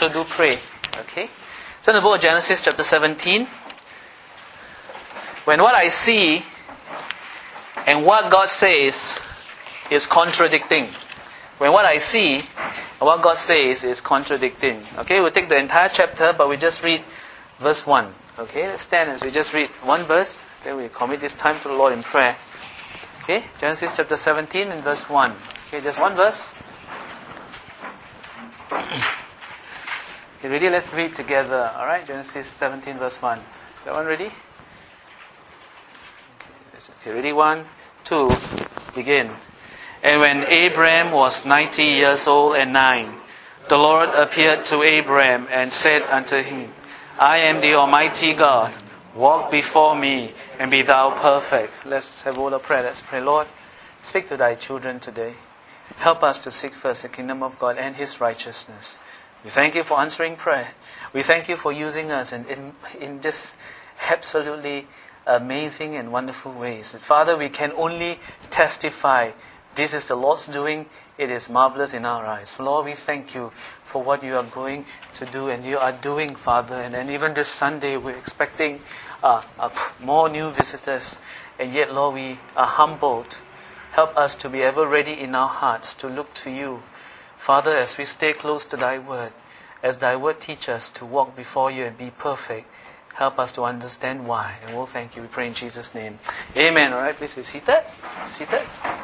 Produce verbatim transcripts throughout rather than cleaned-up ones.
so do pray. Okay? So in the book of Genesis chapter seventeen, when what I see and what God says is contradicting. When what I see and what God says is contradicting. Okay, we'll take the entire chapter, but we just read verse one. Okay, let's stand as we just read one verse. Then we commit this time to the Lord in prayer. Okay, Genesis chapter seventeen and verse one. Okay, just one verse. Okay, ready? Let's read together. Alright, Genesis seventeen verse one. Is that one ready? Okay, ready? One, two, begin. And when Abram was ninety years old and nine, the Lord appeared to Abram and said unto him, I am the Almighty God. Walk before me and be thou perfect. Let's have a word of prayer. Let's pray. Lord, speak to thy children today. Help us to seek first the kingdom of God and His righteousness. We thank you for answering prayer. We thank you for using us in, in, in just absolutely amazing and wonderful ways. Father, we can only testify this is the Lord's doing. It is marvelous in our eyes. Lord, we thank you for what you are going to do and you are doing, Father. And, and even this Sunday, we're expecting uh, uh, more new visitors. And yet, Lord, we are humbled. Help us to be ever ready in our hearts to look to you. Father, as we stay close to thy word, as thy word teaches us to walk before you and be perfect, help us to understand why. And we'll thank you. We pray in Jesus' name. Amen. All right, please be seated. Seated.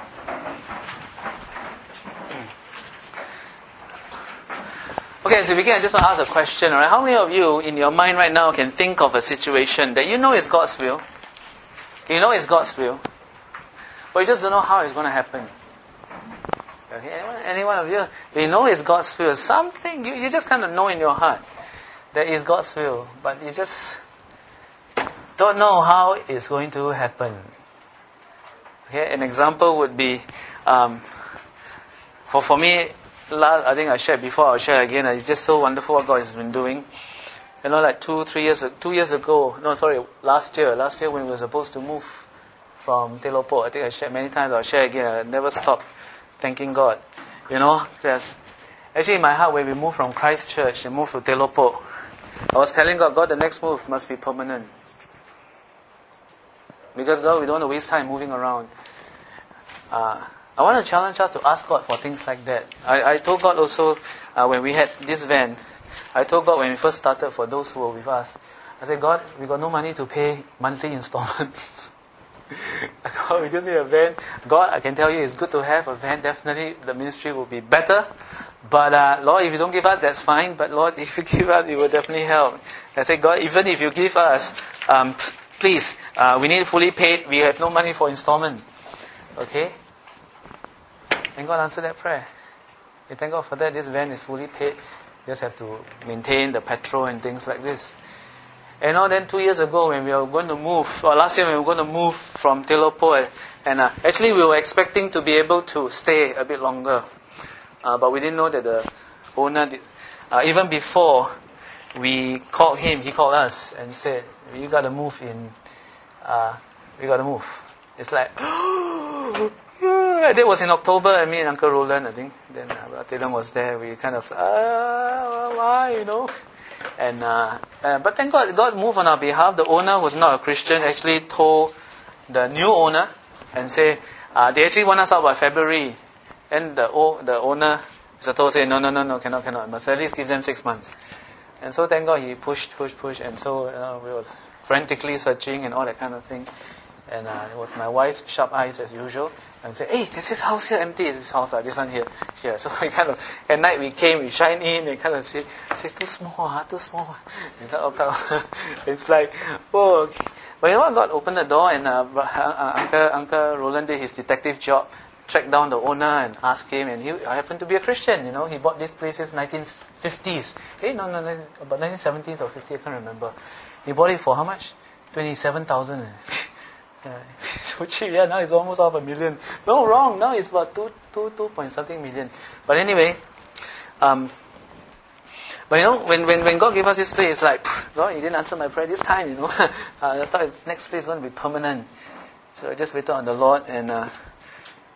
Okay, so we begin, I just want to ask a question. All right, how many of you in your mind right now can think of a situation that you know is God's will? You know it's God's will, but you just don't know how it's going to happen. Okay, anyone, any one of you, you know it's God's will. Something you, you just kind of know in your heart that is God's will, but you just don't know how it's going to happen. Okay, an example would be, um, for for me, I think I shared before, I'll share again. It's just so wonderful what God has been doing. You know, like two, three years, two years ago, no, sorry, last year, last year when we were supposed to move from Teloport, I think I shared many times, I'll share again. I never stop thanking God. You know, there's actually in my heart when we moved from Christchurch and moved to Teloport, I was telling God, God, the next move must be permanent. Because God, we don't want to waste time moving around. Uh, I want to challenge us to ask God for things like that. I, I told God also, uh, when we had this van, I told God when we first started, for those who were with us, I said, God, we got no money to pay monthly installments. God, we just need a van. God, I can tell you, it's good to have a van. Definitely, the ministry will be better. But uh, Lord, if you don't give us, that's fine. But Lord, if you give us, it will definitely help. I said, God, even if you give us, um, please, uh, we need it fully paid. We have no money for installment. Okay? And God answered that prayer. We thank God for that. This van is fully paid. Just have to maintain the petrol and things like this. And now then two years ago when we were going to move, or last year when we were going to move from Teloport, and uh, actually we were expecting to be able to stay a bit longer. Uh, but we didn't know that the owner did. Uh, even before we called him, he called us and said, you got to move in, uh, we got to move. It's like, that was in October, and me and Uncle Roland, I think, then uh, Taylor was there, we kind of, uh, why, you know. And uh, uh, But thank God, God moved on our behalf. The owner was not a Christian, actually told the new owner and say, uh, they actually want us out by February. And the the owner, Mister Toh, said, no, no, no, no, cannot, cannot, must at least give them six months. And so thank God he pushed, pushed, pushed, and so uh, we were frantically searching and all that kind of thing. And uh, it was my wife's sharp eyes as usual. And said, hey, there's this house here empty. Is this house, uh, this one here, here. So we kind of, at night we came, we shine in, and kind of say, say too small, ah, too small. And kind of, kind of, it's like, oh, okay. But you know what? God opened the door, and uh, uh, Uncle Uncle Roland did his detective job, tracked down the owner and asked him, and he I happened to be a Christian. You know, he bought this place in nineteen fifties. Hey, no, no, no, about nineteen seventies or fifties, I can't remember. He bought it for how much? Twenty-seven thousand. Yeah, so cheap. Yeah, now it's almost half a million. No, wrong. Now it's about two, two, two point something million. But anyway, um, but you know, when when when God gave us this place, it's like, God, He didn't answer my prayer this time. You know, uh, I thought the next place is going to be permanent. So I just waited on the Lord, and uh,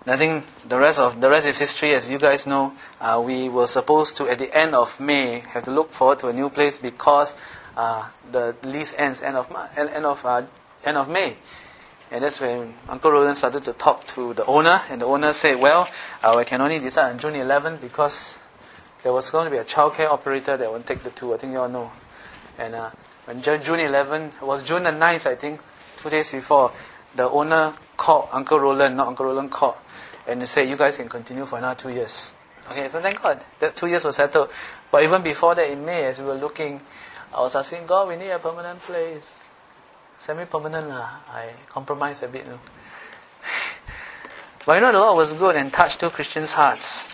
And I think the rest of the rest is history, as you guys know. Uh, we were supposed to, at the end of May, have to look forward to a new place because uh, the lease ends end of Ma- end of uh, end of May. And that's when Uncle Roland started to talk to the owner, and the owner said, "Well, uh, we can only decide on June eleventh because there was going to be a childcare operator that would take the tour. I think you all know." And uh, when June eleventh, it was June the ninth, I think, two days before, the owner called Uncle Roland, not Uncle Roland called, and they said, "You guys can continue for another two years." Okay, so thank God that two years was settled. But even before that, in May, as we were looking, I was asking God, "We need a permanent place." Semi-permanent lah. I compromised a bit. You know. But you know, the Lord was good and touched two Christians' hearts.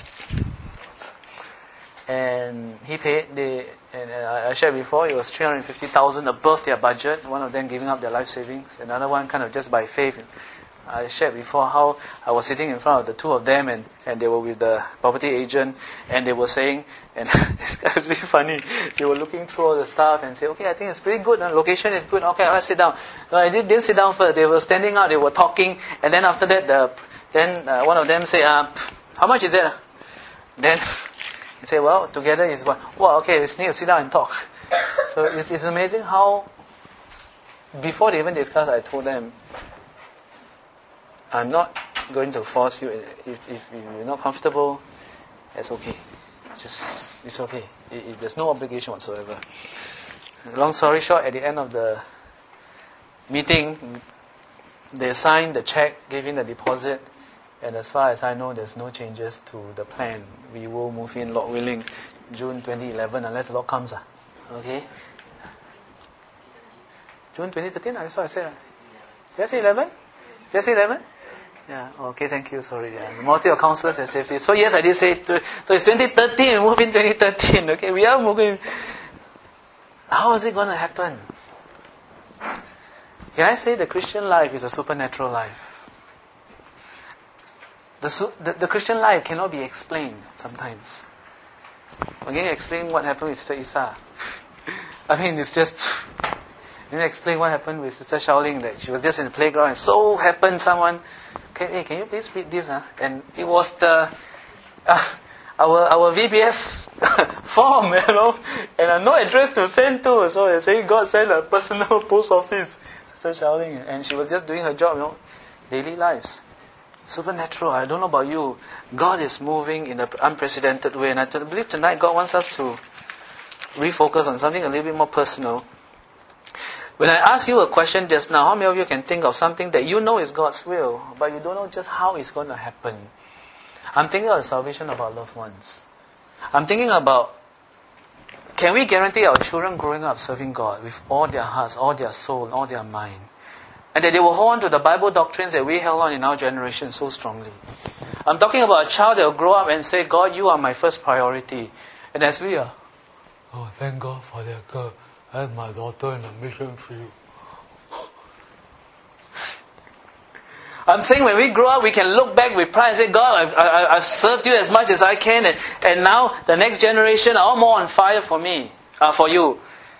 And He paid, the, and I shared before, it was three hundred fifty thousand above their budget. One of them giving up their life savings. Another one kind of just by faith. I shared before how I was sitting in front of the two of them, and, and they were with the property agent, and they were saying, and it's really funny, they were looking through all the stuff and say, "Okay, I think it's pretty good, the location is good, okay, let's sit down." No, I didn't, didn't sit down first, they were standing out, they were talking, and then after that, the, then uh, one of them said, uh, "How much is it?" Then he said, "Well, together is what?" "Well, okay, we need to sit down and talk." So it's, it's amazing how, before they even discussed, I told them, "I'm not going to force you. If, if you're not comfortable, that's okay. Just, it's okay. It, it, there's no obligation whatsoever." Long story short, at the end of the meeting, they signed the check, gave in the deposit, and as far as I know, there's no changes to the plan. We will move in, Lord willing, June twenty eleven, unless the Lord comes. Uh. Okay? June twenty thirteen, that's what I said. Did I say eleven? Did I say eleven? Yeah, okay, thank you, sorry. Yeah. The multi of counselors and safety. So yes, I did say, to, so it's twenty thirteen, we move in twenty thirteen, okay, we are moving. How is it going to happen? Can I say the Christian life is a supernatural life? The, the, the Christian life cannot be explained sometimes. I'm going to explain what happened with Sister Isa. I mean, it's just... You know, explain what happened with Sister Shaoling, that she was just in the playground and so happened someone... Okay, hey, can you please read this? Huh? And it was the uh, our our V B S form, you know, and uh, no address to send to. So they say God sent a personal post office, Sister Shaoling, and she was just doing her job, you know, daily lives. Supernatural. I don't know about you. God is moving in an unprecedented way, and I believe tonight God wants us to refocus on something a little bit more personal. When I asked you a question just now, how many of you can think of something that you know is God's will, but you don't know just how it's going to happen? I'm thinking of the salvation of our loved ones. I'm thinking about, can we guarantee our children growing up serving God with all their hearts, all their soul, all their mind? And that they will hold on to the Bible doctrines that we held on in our generation so strongly. I'm talking about a child that will grow up and say, "God, you are my first priority." And as we are, "Oh, thank God for that girl. And my daughter in a mission field." I'm saying when we grow up, we can look back with pride and say, "God, I've, I, I've served you as much as I can, and, and now the next generation are all more on fire for me, uh, for you."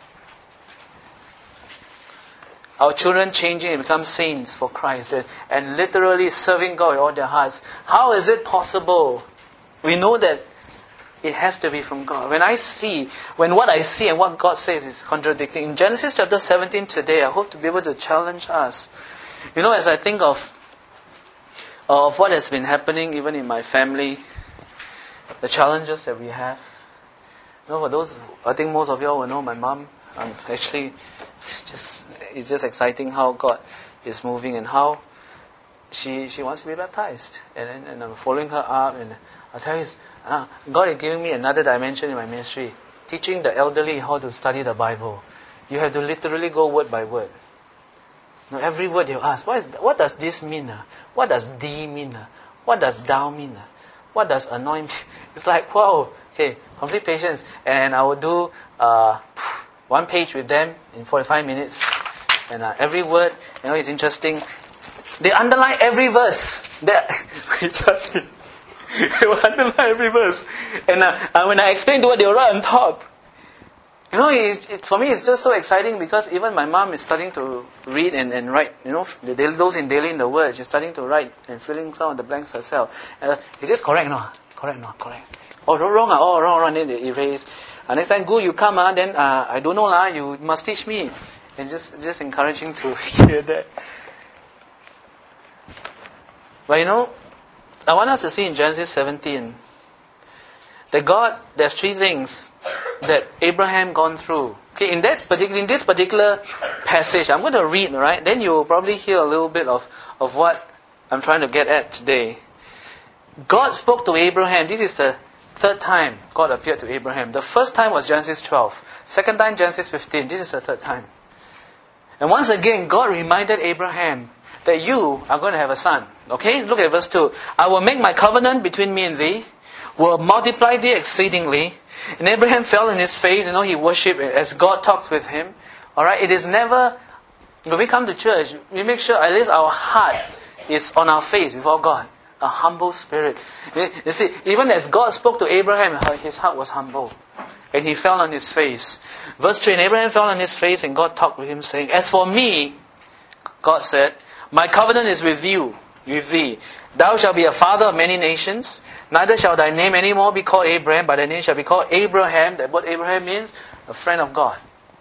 Our children changing and become saints for Christ, and, and literally serving God with all their hearts. How is it possible? We know that it has to be from God. When I see, when what I see and what God says is contradicting. In Genesis chapter seventeen today, I hope to be able to challenge us. You know, as I think of, of what has been happening even in my family, the challenges that we have. You know, for those, I think most of you all will know my mom. Um, actually, just it's just exciting how God is moving and how she she wants to be baptized. And, and, and I'm following her up, and I'll tell you, Ah, God is giving me another dimension in my ministry, teaching the elderly how to study the Bible. You have to literally go word by word. Now, every word you ask, what, is, what does this mean? Uh? What does thee mean? Uh? What does thou mean? Uh? What does anoint mean? It's like, wow, okay, complete patience. And I will do uh, one page with them in forty-five minutes. And uh, every word, you know, is interesting. They underline every verse. That They will underline every verse. And uh, uh, when I explain to what they will write on top. You know, it, it, for me it's just so exciting because even my mom is starting to read and, and write, you know, the daily, those in Daily in the Word, she's starting to write and filling some of the blanks herself. Uh, is this correct or not? Correct or not? Correct. Oh, wrong, ah, oh, wrong, wrong, then they erase. Uh, next time, go, you come, ah, then uh, I don't know, lah, you must teach me. And just, just encouraging to hear that. But you know, I want us to see in Genesis seventeen that God, there's three things that Abraham gone through. Okay, in that particular, in this particular passage, I'm going to read, right? Then you'll probably hear a little bit of, of what I'm trying to get at today. God spoke to Abraham. This is the third time God appeared to Abraham. The first time was Genesis twelve. Second time, Genesis fifteen. This is the third time. And once again, God reminded Abraham that you are going to have a son. Okay, look at verse two. I will make my covenant between me and thee, will multiply thee exceedingly. And Abraham fell on his face, you know, he worshipped as God talked with him. Alright, it is never, when we come to church, we make sure at least our heart is on our face before God. A humble spirit. You see, even as God spoke to Abraham, his heart was humble. And he fell on his face. Verse three, and Abraham fell on his face and God talked with him saying, as for me, God said, my covenant is with you, with thee. Thou shalt be a father of many nations. Neither shall thy name any more be called Abraham, but thy name shall be called Abraham. That what Abraham means? A friend of God.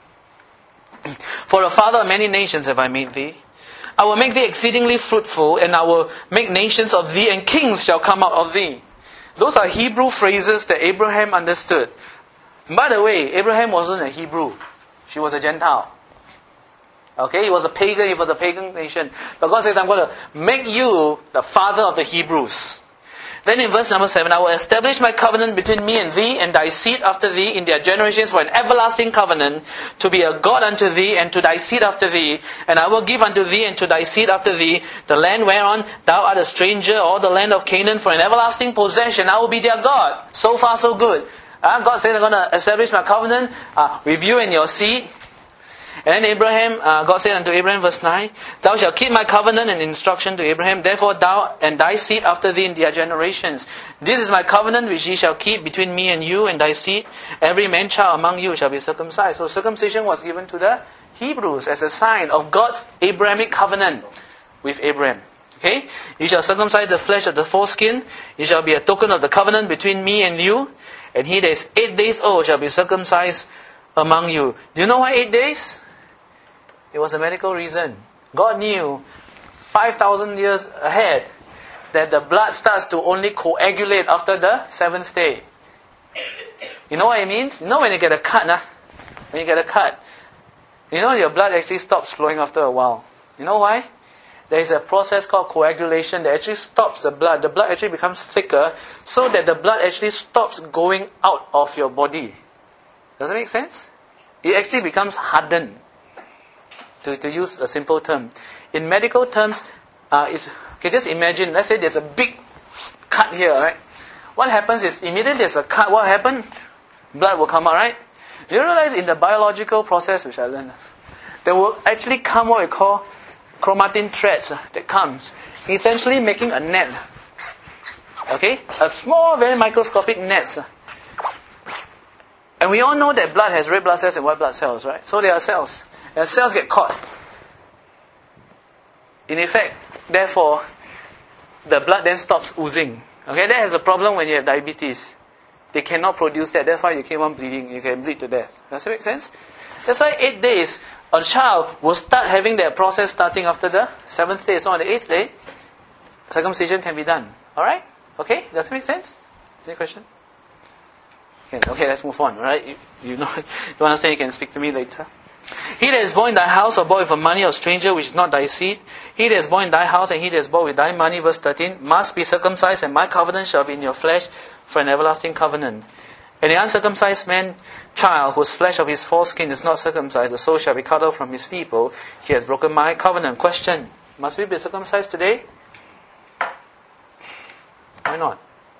For a father of many nations have I made thee. I will make thee exceedingly fruitful, and I will make nations of thee, and kings shall come out of thee. Those are Hebrew phrases that Abraham understood. By the way, Abraham wasn't a Hebrew. She was a Gentile. Okay, he was a pagan, he was a pagan nation. But God says, I'm going to make you the father of the Hebrews. Then in verse number seven, I will establish my covenant between me and thee and thy seed after thee in their generations for an everlasting covenant, to be a God unto thee and to thy seed after thee. And I will give unto thee and to thy seed after thee the land whereon thou art a stranger, or the land of Canaan, for an everlasting possession. I will be their God. So far so good. Uh, God said, I'm going to establish my covenant uh, with you and your seed. And then Abraham, uh, God said unto Abraham, verse nine, thou shalt keep my covenant and instruction to Abraham, therefore thou and thy seed after thee in their generations. This is my covenant which ye shall keep between me and you and thy seed. Every man child among you shall be circumcised. So circumcision was given to the Hebrews as a sign of God's Abrahamic covenant with Abraham. Okay? You shall circumcise the flesh of the foreskin. It shall be a token of the covenant between me and you. And he that is eight days old shall be circumcised among you. Do you know why eight days? It was a medical reason. God knew five thousand years ahead that the blood starts to only coagulate after the seventh day. You know what it means? You know when you get a cut, nah? when you get a cut, you know your blood actually stops flowing after a while. You know why? There is a process called coagulation that actually stops the blood. The blood actually becomes thicker so that the blood actually stops going out of your body. Does that make sense? It actually becomes hardened. To, to use a simple term. In medical terms, uh, it's, okay, just imagine, let's say there's a big cut here, right? What happens is, immediately there's a cut, what happens? Blood will come out, right? You realize in the biological process, which I learned, there will actually come what we call chromatin threads uh, that comes, essentially making a net. Okay? A small, very microscopic net. Uh. And we all know that blood has red blood cells and white blood cells, right? So there are cells. And cells get caught. In effect, therefore, the blood then stops oozing. Okay, that has a problem when you have diabetes. They cannot produce that. That's why you keep on bleeding. You can bleed to death. Does that make sense? That's why eight days, a child will start having that process starting after the seventh day. So on the eighth day, circumcision can be done. Alright? Okay? Does it make sense? Any question? Okay, okay, let's move on. Alright? You, you know, you understand, you can speak to me later. He that is born in thy house or bought with the money of a stranger which is not thy seed, he that is born in thy house and he that is bought with thy money, verse thirteen, must be circumcised, and my covenant shall be in your flesh for an everlasting covenant. And the uncircumcised man child, whose flesh of his foreskin is not circumcised, the soul shall be cut off from his people. He has broken my covenant. Question, must we be circumcised today? Why not?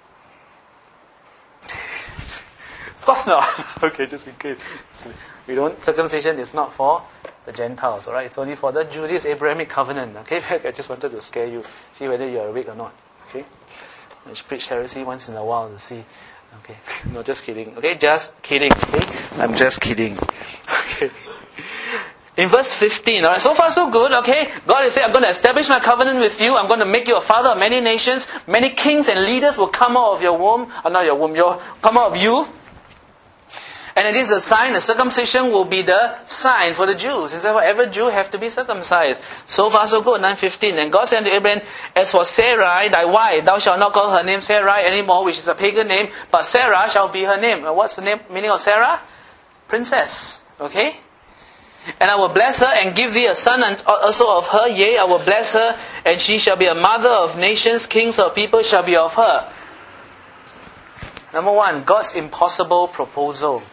Of course not. Okay, just in case. We don't, circumcision is not for the Gentiles, alright? It's only for the Jews. It's Abrahamic covenant, okay? I just wanted to scare you, see whether you're awake or not, okay? I should preach heresy once in a while to see Okay, no, just kidding. Okay, just kidding. Okay, I'm just kidding. Okay. In verse fifteen, alright, so far so good, okay? God is saying, I'm going to establish my covenant with you. I'm going to make you a father of many nations. Many kings and leaders will come out of your womb. Or not your womb, your, come out of you. And it is the sign, the circumcision will be the sign for the Jews. And so every Jew have to be circumcised. So far so good, nine fifteen. And God said to Abraham, as for Sarai, thy wife, thou shalt not call her name Sarai anymore, which is a pagan name, but Sarah shall be her name. And what's the name, meaning of Sarah? Princess. Okay? And I will bless her and give thee a son and also of her. Yea, I will bless her, and she shall be a mother of nations. Kings of people shall be of her. Number one, God's impossible proposal.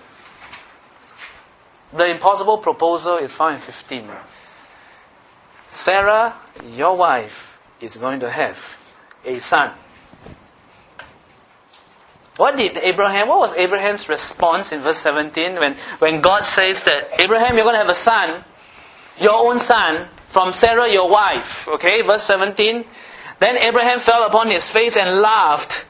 The impossible proposal is found in fifteen. Sarah, your wife, is going to have a son. What did Abraham, what was Abraham's response in verse seventeen when, when God says that, Abraham, you're going to have a son, your own son, from Sarah, your wife. Okay, verse seventeen. Then Abraham fell upon his face and laughed.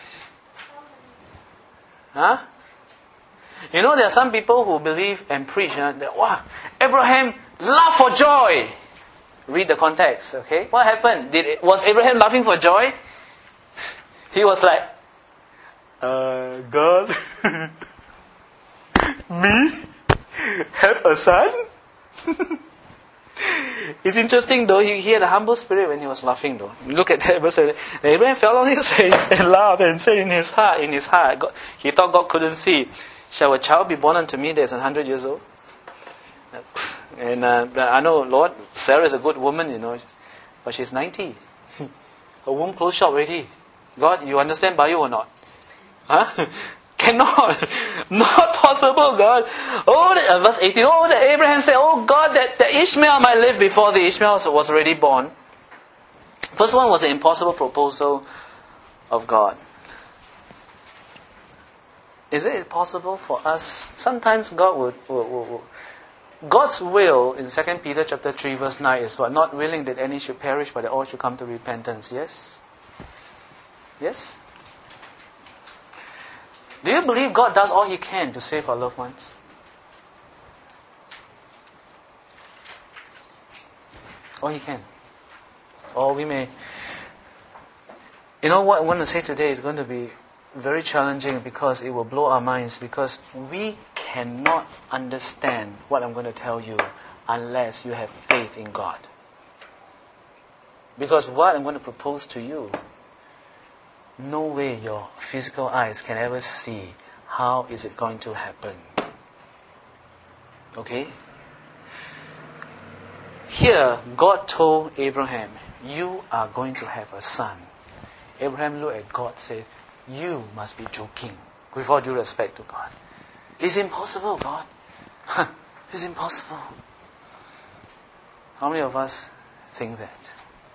Huh? You know, there are some people who believe and preach uh, that, wow, Abraham laughed for joy. Read the context, okay? What happened? Did was Abraham laughing for joy? He was like, uh, God, me? Have a son? It's interesting though, he, he had a humble spirit when he was laughing though. Look at that verse. Abraham fell on his face and laughed and said in his heart, in his heart, God, he thought God couldn't see. Shall a child be born unto me that is a hundred years old? And uh, I know, Lord, Sarah is a good woman, you know, but she's ninety. Her womb closed shop already. God, you understand bio or not? Huh? Cannot. Not possible, God. Oh, the, uh, verse eighteen. Oh, that Abraham said, oh God, that, that Ishmael might live before the Ishmael was already born. First one was the impossible proposal of God. Is it possible for us? Sometimes God would, would, would, would. God's will in Second Peter chapter three verse nine is what? Not willing that any should perish, but that all should come to repentance. Yes? Yes? Do you believe God does all He can to save our loved ones? All He can. Or we may... You know what I want to say today is going to be very challenging because it will blow our minds, because we cannot understand what I'm going to tell you unless you have faith in God. Because what I'm going to propose to you, no way your physical eyes can ever see how is it going to happen. Okay? Here, God told Abraham, you are going to have a son. Abraham looked at God and said, you must be joking. With all due respect to God. It's impossible, God. It's impossible. How many of us think that?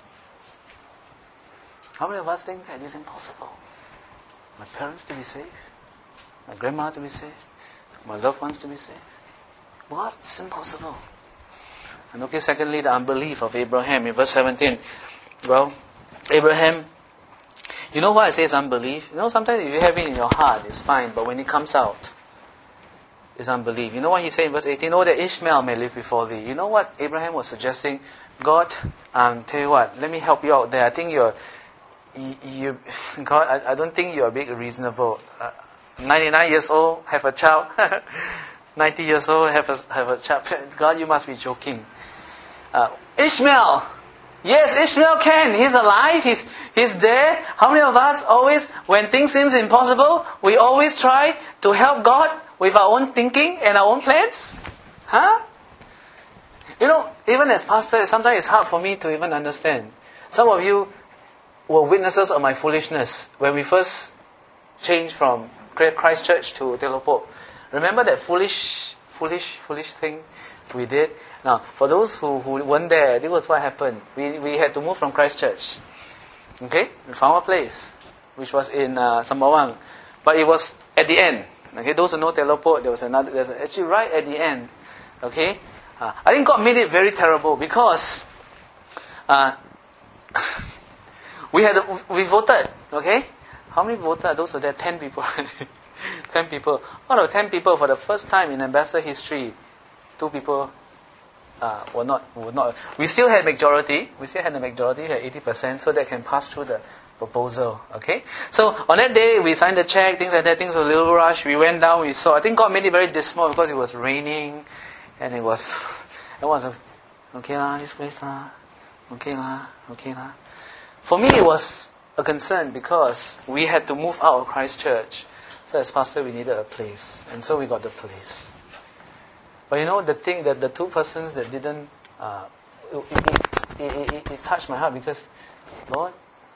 How many of us think that it's impossible? My parents to be saved? My grandma to be saved? My loved ones to be saved? What? It's impossible. And okay, secondly, the unbelief of Abraham in verse seventeen. Well, Abraham, you know why I say it's unbelief? You know, sometimes if you have it in your heart, it's fine, but when it comes out, it's unbelief. You know what he said in verse eighteen? Oh, that Ishmael may live before thee. You know what Abraham was suggesting? God, um, tell you what, let me help you out there. I think you're, you, you God, I, I don't think you're a bit reasonable. Uh, ninety-nine years old, have a child. ninety years old, have a, have a child. God, you must be joking. Uh, Ishmael! Yes, Ishmael can. He's alive. He's he's there. How many of us always, when things seem impossible, we always try to help God with our own thinking and our own plans? Huh? You know, even as pastor, sometimes it's hard for me to even understand. Some of you were witnesses of my foolishness when we first changed from Christ Church to Telopop. Remember that foolish, foolish, foolish thing we did? Now, for those who, who weren't there, this was what happened. We we had to move from Christ Church. Okay? We found a place, which was in uh, Sembawang. But it was at the end. Okay? Those who know Telopop, there was another, there's actually right at the end. Okay? Uh, I think God made it very terrible because uh, we had we voted. Okay? how many voted? Those were there, ten people. ten people. Out of ten people, for the first time in Ambassador history, two people uh, were not. Were not. We still had majority. We still had the majority, we had eighty percent, so that can pass through the proposal. Okay. So on that day, we signed the check. Things like that. Things were a little rush. We went down. We saw. I think God made it very dismal because it was raining, and it was. It was okay lah. This place lah. Okay lah. Okay lah. For me, it was a concern because we had to move out of Christchurch. So as pastor, we needed a place, and so we got the place. But you know, the thing that the two persons that didn't, uh, it, it, it, it, it touched my heart because, Lord,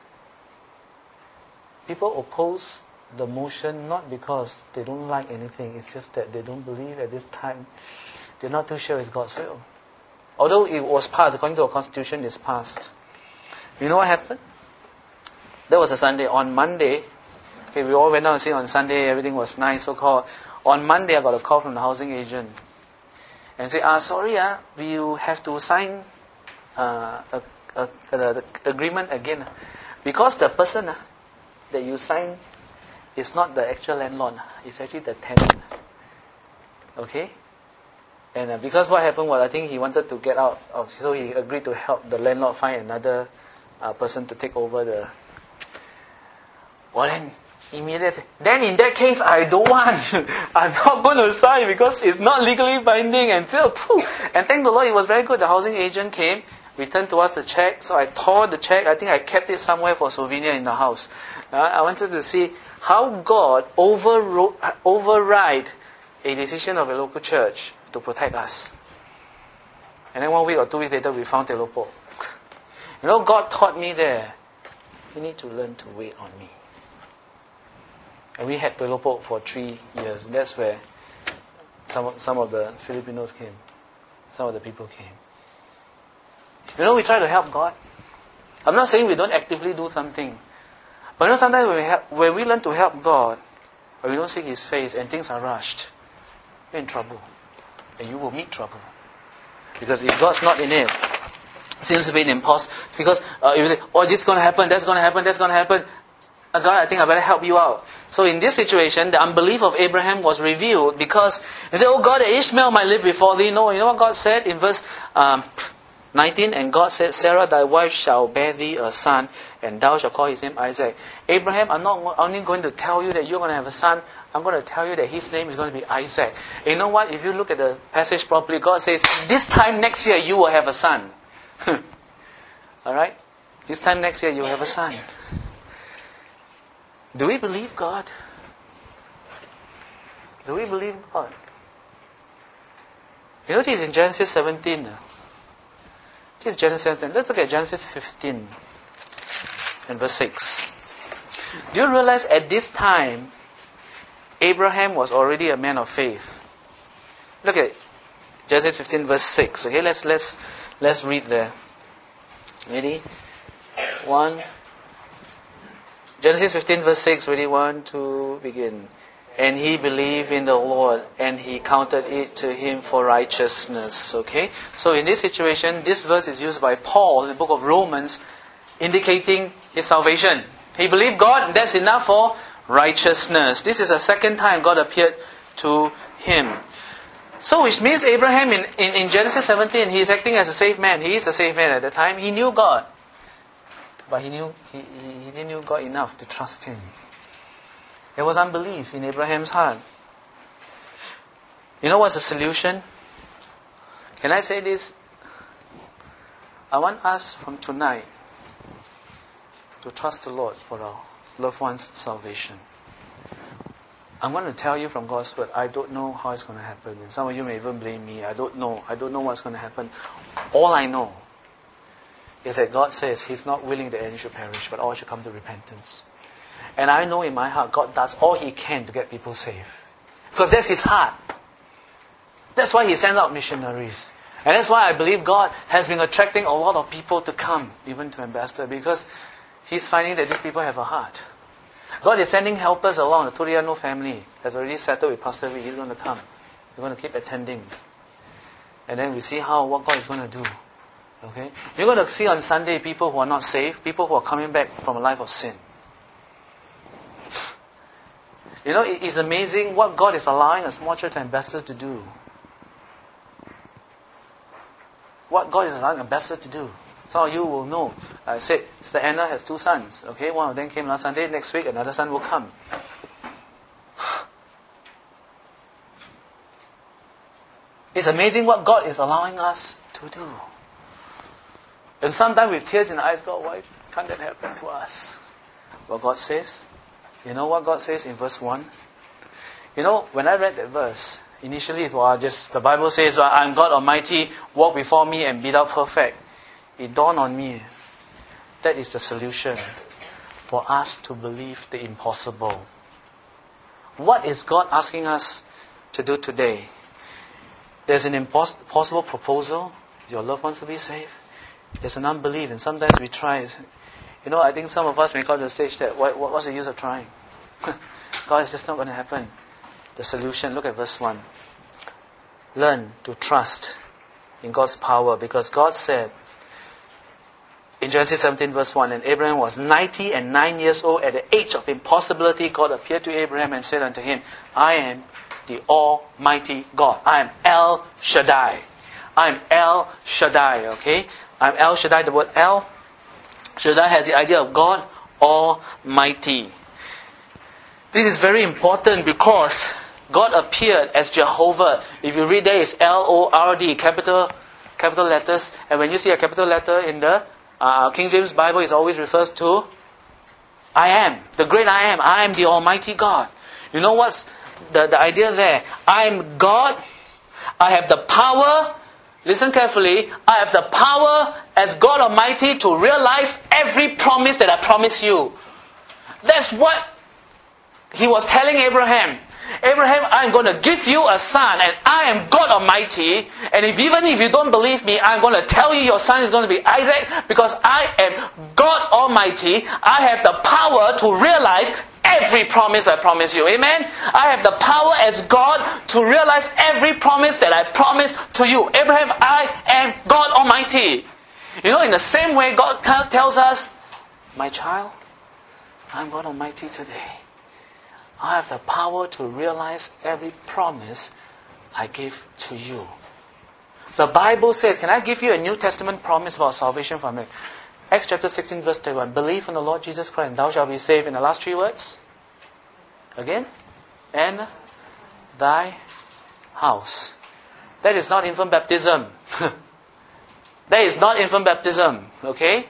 people oppose the motion not because they don't like anything. It's just that they don't believe at this time. They're not too sure it's God's will. Although it was passed according to our constitution, it's passed. You know what happened? That was a Sunday. On Monday, okay, we all went down to see on Sunday. Everything was nice, so-called. On Monday, I got a call from the housing agent and say, "Ah, sorry, ah, we have to sign uh, a, a, a, the agreement again because the person ah, that you sign is not the actual landlord. It's actually the tenant." Okay. And uh, because what happened was, I think he wanted to get out of, so he agreed to help the landlord find another uh, person to take over the. Well then, immediately, then in that case, I don't want. I'm not going to sign because it's not legally binding. And still, and thank the Lord, it was very good. The housing agent came, returned to us the check. So I tore the check. I think I kept it somewhere for souvenir in the house. Uh, I wanted to see how God overrode, override a decision of a local church to protect us. And then one week or two weeks later, we found Telopo. You know, God taught me there, you need to learn to wait on me. And we had Telopo for three years. That's where some, some of the Filipinos came. Some of the people came. You know, we try to help God. I'm not saying we don't actively do something. But you know, sometimes when we, help, when we learn to help God, or we don't seek His face and things are rushed, you're in trouble. And you will meet trouble. Because if God's not in it, it seems to be an impossible. Because uh, if you say, oh, this is going to happen, that's going to happen, that's going to happen. Uh, God, I think I better help you out. So in this situation, the unbelief of Abraham was revealed because he said, oh God, Ishmael might live before thee. No, you know what God said in verse um, nineteen? And God said, Sarah, thy wife shall bear thee a son, and thou shalt call his name Isaac. Abraham, I'm not only going to tell you that you're going to have a son, I'm going to tell you that his name is going to be Isaac. And you know what? If you look at the passage properly, God says, this time next year you will have a son. Alright? This time next year you will have a son. Do we believe God? Do we believe God? You know this is in Genesis seventeen. This is Genesis seventeen. Let's look at Genesis fifteen and verse six. Do you realize at this time, Abraham was already a man of faith? Look at Genesis fifteen verse six. Okay, let's let's let's read there. Ready? One. Genesis fifteen verse six. Ready? One, two, begin. And he believed in the Lord, and he counted it to him for righteousness. Okay? So in this situation, this verse is used by Paul in the book of Romans, indicating his salvation. He believed God, and that's enough for righteousness. This is the second time God appeared to him. So which means Abraham in, in, in Genesis seventeen, he is acting as a saved man. He is a saved man at the time. He knew God. But he knew he, he, he didn't know God enough to trust Him. There was unbelief in Abraham's heart. You know what's the solution? Can I say this? I want us from tonight to trust the Lord for our loved one's salvation. I'm going to tell you from God's word, I don't know how it's going to happen. And some of you may even blame me. I don't know. I don't know what's going to happen. All I know is that God says He's not willing that any should perish, but all should come to repentance. And I know in my heart, God does all He can to get people saved. Because that's His heart. That's why He sends out missionaries. And that's why I believe God has been attracting a lot of people to come, even to Ambassador, because He's finding that these people have a heart. God is sending helpers along. The Turiano family has already settled with Pastor Lee. He's going to come. We're going to keep attending. And then we see how what God is going to do. Okay? You're going to see on Sunday people who are not saved, people who are coming back from a life of sin. You know, it is amazing what God is allowing a small church ambassador to do. What God is allowing an ambassador to do. Some of you will know. I said, Sister Anna has two sons. Okay, one of them came last Sunday. Next week, another son will come. It's amazing what God is allowing us to do. And sometimes with tears in the eyes, God, why can't that happen to us? What God says, you know what God says in verse one? You know, when I read that verse, initially it was just, the Bible says, well, I'm God Almighty, walk before me and be thou perfect. It dawned on me, that is the solution for us to believe the impossible. What is God asking us to do today? There's an impossible proposal, your loved ones to be saved. There's an unbelief, and sometimes we try. You know, I think some of us may come to the stage that, what, what's the use of trying? God, it's just not going to happen. The solution, look at verse one. Learn to trust in God's power, because God said, in Genesis seventeen verse one, and Abraham was ninety and nine years old. At the age of impossibility, God appeared to Abraham and said unto him, I am the Almighty God. I am El Shaddai. I am El Shaddai, okay? I am El Shaddai. The word El Shaddai has the idea of God Almighty. This is very important because God appeared as Jehovah. If you read there, it's L O R D, capital, capital letters. And when you see a capital letter in the uh, King James Bible, it always refers to I am, the great I am. I am the Almighty God. You know what's the, the idea there? I am God. I have the power. Listen carefully. I have the power as God Almighty to realize every promise that I promise you. That's what He was telling Abraham. Abraham, I'm going to give you a son, and I am God Almighty. And if even if you don't believe me, I'm going to tell you your son is going to be Isaac, because I am God Almighty. I have the power to realize every promise I promise you. Amen? I have the power as God to realize every promise that I promise to you. Abraham, I am God Almighty. You know, in the same way, God tells us, my child, I'm God Almighty today. I have the power to realize every promise I give to you. The Bible says, can I give you a New Testament promise about salvation from it? Acts chapter sixteen verse thirty-one. Believe in the Lord Jesus Christ and thou shalt be saved. In the last three words. Again. And thy house. That is not infant baptism. That is not infant baptism. Okay?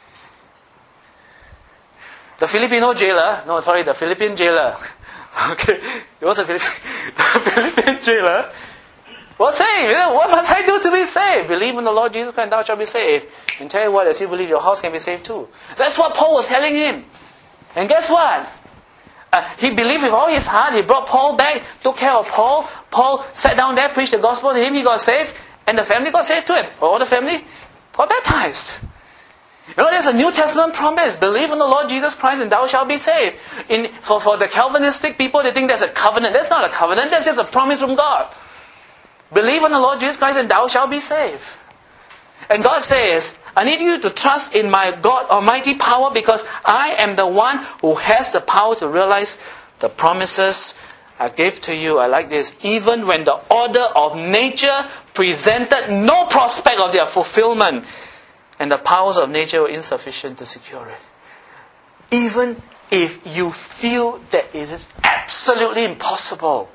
The Filipino jailer, no sorry, the Philippine jailer. Okay, it was a Philippine, the Philippine jailer was saying, you know, what must I do to be saved? Believe in the Lord Jesus Christ and thou shalt be saved. And tell you what, as you believe, your house can be saved too. That's what Paul was telling him. And guess what? Uh, he believed with all his heart. He brought Paul back, took care of Paul. Paul sat down there, preached the gospel to him. He got saved. And the family got saved to him. All the family got baptized. You know, there's a New Testament promise. Believe in the Lord Jesus Christ and thou shalt be saved. In, for, for the Calvinistic people, they think that's a covenant. That's not a covenant. That's just a promise from God. Believe in the Lord Jesus Christ and thou shalt be saved. And God says, I need you to trust in my God Almighty power, because I am the one who has the power to realize the promises I gave to you. I like this. Even when the order of nature presented no prospect of their fulfillment, and the powers of nature were insufficient to secure it. Even if you feel that it is absolutely impossible.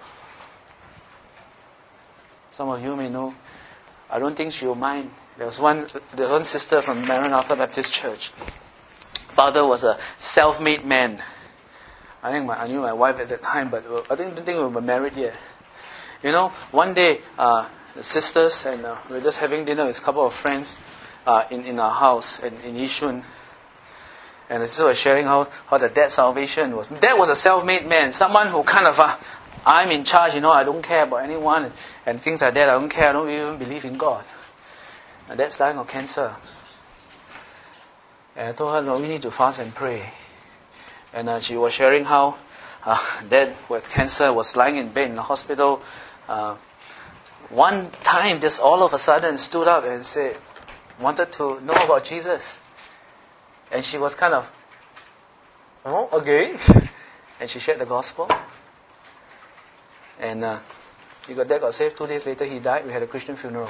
Some of you may know, I don't think she will mind. There was one, there was one sister from Maranatha Baptist Church. Father was a self-made man. I think my, I knew my wife at that time, but I didn't think we were married yet. You know, one day, uh, the sisters and uh, we were just having dinner with a couple of friends uh, in, in our house in, in Yishun. And the sister was sharing how, how the dad's salvation was. Dad was a self-made man, someone who kind of, uh, I'm in charge, you know, I don't care about anyone, and, and things like that. I don't care, I don't even believe in God. My dad's dying of cancer. And I told her, no, we need to fast and pray. And uh, she was sharing how uh, dad with cancer was lying in bed in the hospital. Uh, one time, just all of a sudden stood up and said, wanted to know about Jesus. And she was kind of, oh, okay. And she shared the gospel. And uh, he got, dad got saved. Two days later, he died. We had a Christian funeral.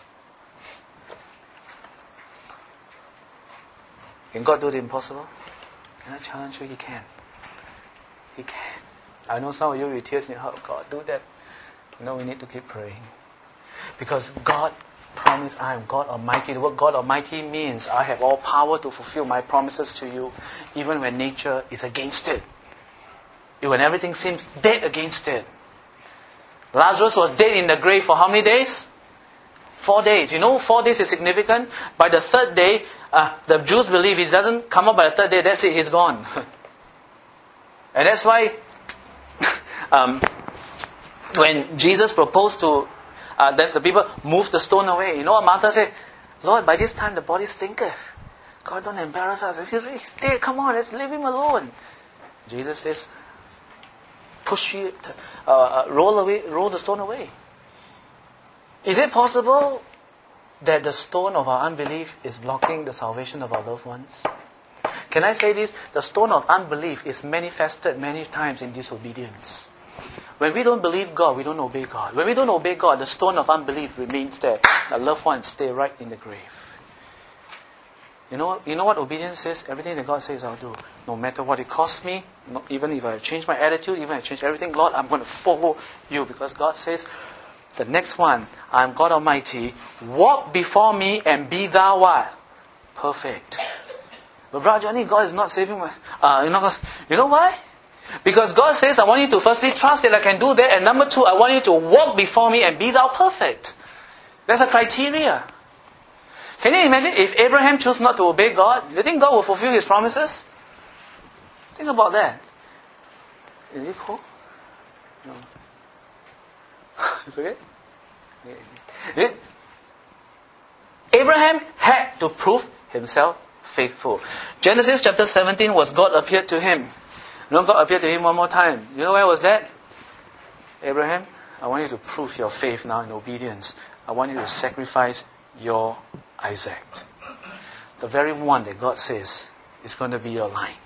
Can God do the impossible? Can I challenge you? He can. He can. I know some of you with tears in your heart, God, do that. No, we need to keep praying. Because God promised, I am God Almighty. The word God Almighty means I have all power to fulfill my promises to you, even when nature is against it. When everything seems dead against it. Lazarus was dead in the grave for how many days? Four days. You know, four days is significant. By the third day, uh, the Jews believe he doesn't come up by the third day, that's it, he's gone. And that's why um, when Jesus proposed to uh, that the people move the stone away, you know what Martha said? Lord, by this time the body stinketh. God, don't embarrass us. He's dead, come on, let's leave him alone. Jesus says, push you, uh, roll away, roll the stone away. Is it possible that the stone of our unbelief is blocking the salvation of our loved ones? Can I say this? The stone of unbelief is manifested many times in disobedience. When we don't believe God, we don't obey God. When we don't obey God, the stone of unbelief remains there. The loved ones stay right in the grave. You know, you know what obedience is? Everything that God says, I'll do. No matter what it costs me, not, even if I change my attitude, even if I change everything, Lord, I'm going to follow you. Because God says, the next one, I'm God Almighty, walk before me and be thou what? Perfect. But Brother Johnny, God is not saving my... Uh, you, know, you know why? Because God says, I want you to firstly trust that I can do that. And number two, I want you to walk before me and be thou perfect. That's a criteria. Can you imagine if Abraham chose not to obey God? Do you think God will fulfill his promises? Think about that. Is it cool? No. It's okay? Okay. Abraham had to prove himself faithful. Genesis chapter seventeen was God appeared to him. You know, God appeared to him one more time. You know where was that? Abraham, I want you to prove your faith now in obedience. I want you to sacrifice your Isaac. The very one that God says is going to be your line.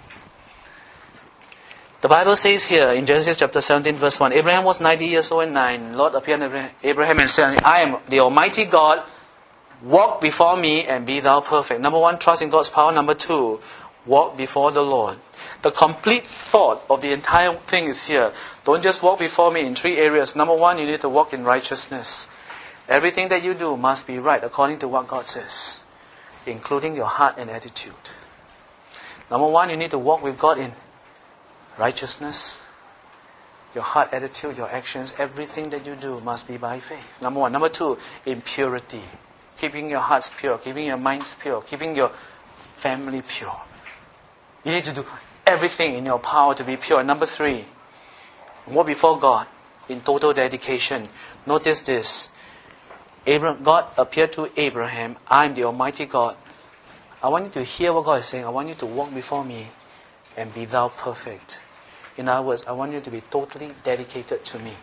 The Bible says here in Genesis chapter seventeen verse one, Abraham was ninety years old and nine. Lord appeared to Abraham and said, I am the Almighty God. Walk before me and be thou perfect. Number one, trust in God's power. Number two, walk before the Lord. The complete thought of the entire thing is here. Don't just walk before me in three areas. Number one, you need to walk in righteousness. Everything that you do must be right according to what God says, including your heart and attitude. Number one, you need to walk with God in righteousness. Your heart, attitude, your actions, everything that you do must be by faith. Number one. Number two, in purity. Keeping your hearts pure, keeping your minds pure, keeping your family pure. You need to do everything in your power to be pure. Number three, walk before God in total dedication. Notice this. Abraham, God appeared to Abraham. I am the Almighty God. I want you to hear what God is saying. I want you to walk before me and be thou perfect. In other words, I want you to be totally dedicated to me.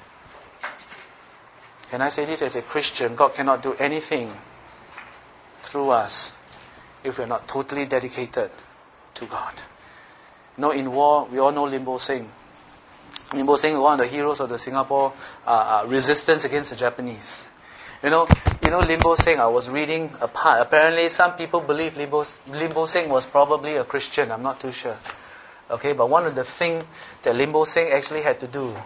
Can I say this as a Christian? God cannot do anything through us if we're not totally dedicated to God. You know, in war, we all know Lim Bo Seng. Lim Bo Seng was one of the heroes of the Singapore uh, uh, resistance against the Japanese. You know, you know Lim Bo Seng, I was reading a part. Apparently, some people believe Lim Bo, Lim Bo Seng was probably a Christian. I'm not too sure. Okay, but one of the things that Lim Bo Seng actually had to do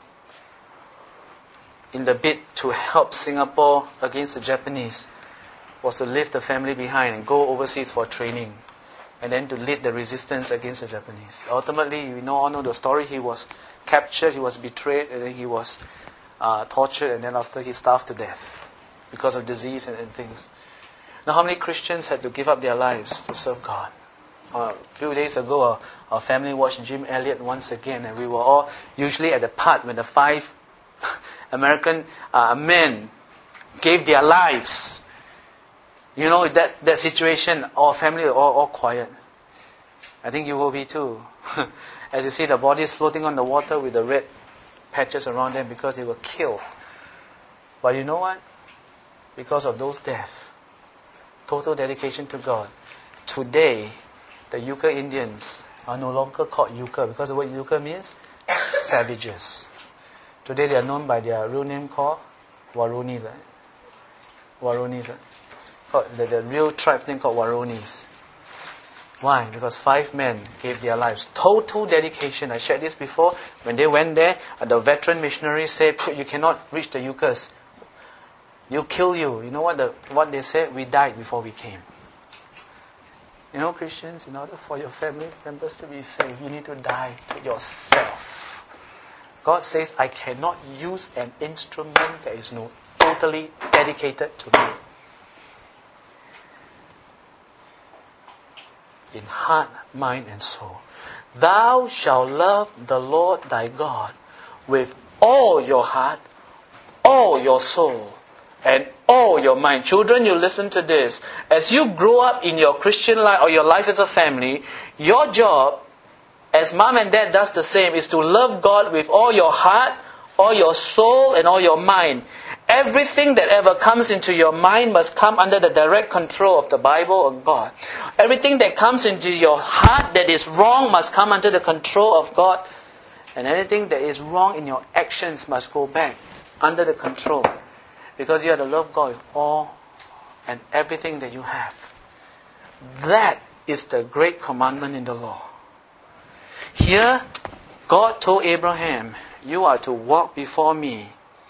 in the bid to help Singapore against the Japanese was to leave the family behind and go overseas for training, and then to lead the resistance against the Japanese. Ultimately, you know, all know the story. He was captured, he was betrayed, and then he was uh, tortured, and then after he starved to death because of disease and, and things. Now, how many Christians had to give up their lives to serve God? Uh, a few days ago, our, our family watched Jim Elliot once again, and we were all usually at the part when the five American uh, men gave their lives. You know, that, that situation, our family are all, all quiet. I think you will be too. As you see the bodies floating on the water with the red patches around them because they were killed. But you know what? Because of those deaths, total dedication to God, today, the Yucca Indians are no longer called Yucca because the word Yucca means savages. Today they are known by their real name called Waronis. Right? Waronis. Right? Called, the, the real tribe name called Waronis. Why? Because five men gave their lives. Total dedication. I shared this before. When they went there, the veteran missionaries said, you cannot reach the Eucharist. You'll kill you. You know what, the, what they said? We died before we came. You know, Christians, in order for your family members to be saved, you need to die to yourself. God says, I cannot use an instrument that is not totally dedicated to me. In heart, mind, and soul. Thou shalt love the Lord thy God with all your heart, all your soul, and all your mind. Children, you listen to this. As you grow up in your Christian life or your life as a family, your job, as mom and dad does the same, is to love God with all your heart, all your soul, and all your mind. Everything that ever comes into your mind must come under the direct control of the Bible or God. Everything that comes into your heart that is wrong must come under the control of God. And anything that is wrong in your actions must go back under the control. Because you have to love God with all and everything that you have. That is the great commandment in the law. Here, God told Abraham, you are to walk before me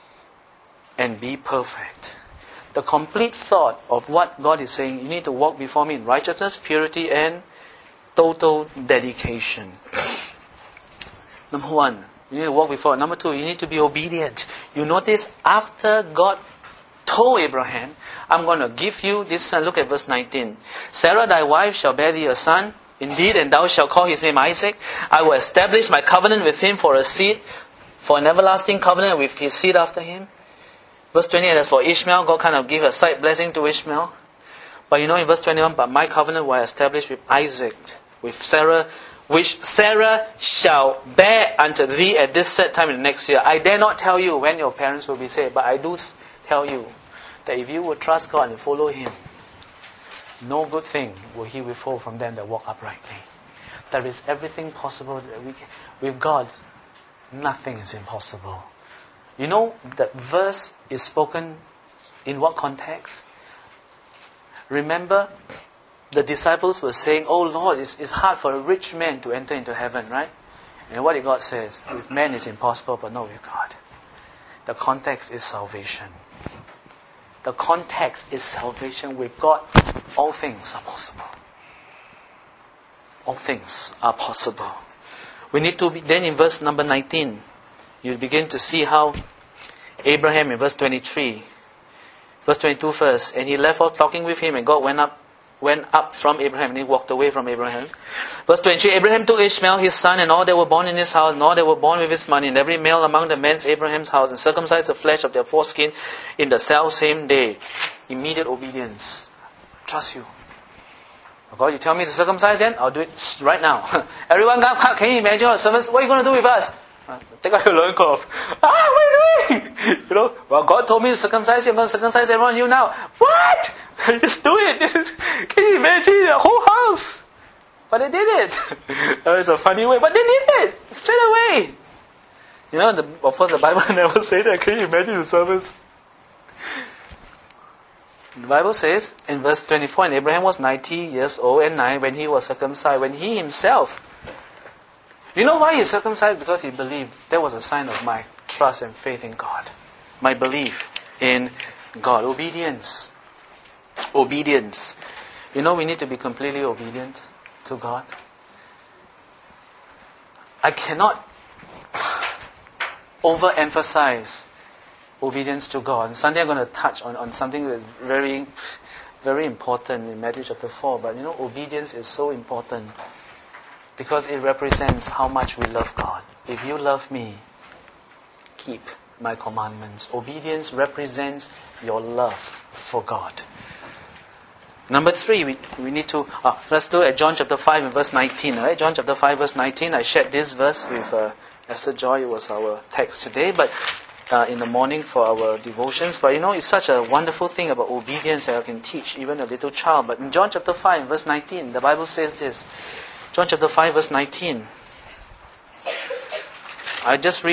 and be perfect. The complete thought of what God is saying, you need to walk before me in righteousness, purity, and total dedication. Number one, you need to walk before. Number two, you need to be obedient. You notice after God told Abraham, I'm going to give you this son. Look at verse nineteen. Sarah thy wife shall bear thee a son, indeed, and thou shalt call his name Isaac. I will establish my covenant with him for a seed, for an everlasting covenant with his seed after him. Verse twenty-eight, as for Ishmael, God kind of gave a side blessing to Ishmael. But you know in verse twenty-one, but my covenant will I establish with Isaac, with Sarah, which Sarah shall bear unto thee at this set time in the next year. I dare not tell you when your parents will be saved, but I do tell you that if you will trust God and follow Him, no good thing will He withhold from them that walk uprightly. There is everything possible that we can. With God, nothing is impossible. You know that verse is spoken in what context? Remember, the disciples were saying, oh Lord, it's, it's hard for a rich man to enter into heaven, right? And what did God say? With man it's impossible, but not with God. The context is salvation. The context is salvation. With God, all things are possible. All things are possible. We need to be, then in verse number nineteen, you begin to see how Abraham in verse twenty-three, verse twenty-two first, and he left off talking with him, and God went up went up from Abraham, and he walked away from Abraham. Verse twenty-three, Abraham took Ishmael his son, and all that were born in his house, and all that were born with his money, and every male among the men of Abraham's house, and circumcised the flesh of their foreskin in the self same day. Immediate obedience. Trust you. God, you tell me to circumcise then? I'll do it right now. Everyone, can you imagine our servants? What are you going to do with us? Uh, take out your learning curve. Ah, what are you doing? You know, well, God told me to circumcise you. I'm going to circumcise everyone you now. What? Just do it. Can you imagine the whole house? But they did it. That was a funny way, but they did it straight away. You know, the, of course, the Bible never said that. Can you imagine the servants? The Bible says in verse twenty-four, and Abraham was ninety years old and nine when he was circumcised, when he himself. You know why he circumcised? Because he believed. That was a sign of my trust and faith in God. My belief in God. Obedience. Obedience. You know we need to be completely obedient to God. I cannot overemphasize obedience to God. And Sunday I'm going to touch on, on something that's very, very important in Matthew chapter four. But you know, obedience is so important because it represents how much we love God. If you love me, keep my commandments. Obedience represents your love for God. Number three, we, we need to, uh, let's do it at John chapter five and verse nineteen. Right? John chapter five verse nineteen, I shared this verse with uh, Esther Joy. It was our text today. But Uh, in the morning for our devotions. But you know, it's such a wonderful thing about obedience that I can teach even a little child. But in John chapter five verse nineteen, the Bible says this. John chapter five verse nineteen. I just read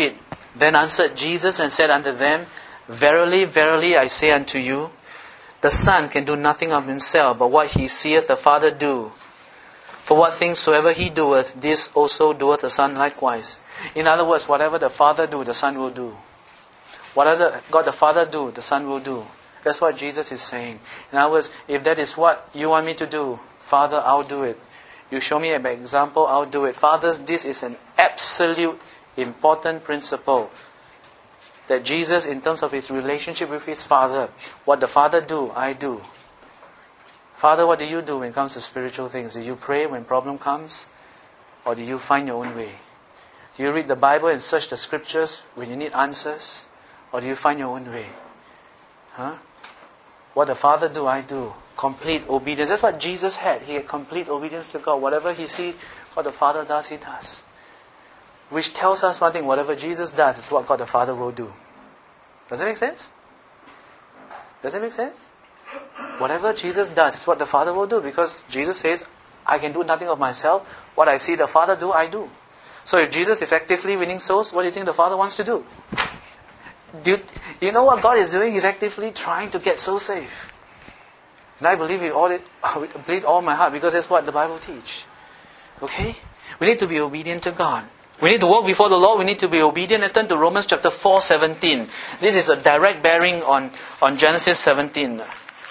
Then answered Jesus and said unto them, Verily, verily, I say unto you, the Son can do nothing of himself, but what he seeth the Father do. For what things soever he doeth, this also doeth the Son likewise. In other words, whatever the Father do, the Son will do. Whatever God the Father do, the Son will do. That's what Jesus is saying. In other words, if that is what you want me to do, Father, I'll do it. You show me an example, I'll do it. Fathers, this is an absolute important principle. That Jesus, in terms of his relationship with his Father, what the Father do, I do. Father, what do you do when it comes to spiritual things? Do you pray when problem comes? Or do you find your own way? Do you read the Bible and search the scriptures when you need answers? Or do you find your own way? Huh? What the Father do, I do. Complete obedience. That's what Jesus had. He had complete obedience to God. Whatever he sees, what the Father does, he does. Which tells us one thing, whatever Jesus does is what God the Father will do. Does it make sense? Does it make sense? Whatever Jesus does is what the Father will do, because Jesus says, I can do nothing of myself. What I see the Father do, I do. So if Jesus is effectively winning souls, what do you think the Father wants to do? Do you, you know what God is doing? He's actively trying to get souls saved. And I believe it all, it, I believe all my heart, because that's what the Bible teaches. Okay? We need to be obedient to God. We need to walk before the Lord. We need to be obedient. And turn to Romans chapter four, seventeen. This is a direct bearing on, on Genesis seventeen.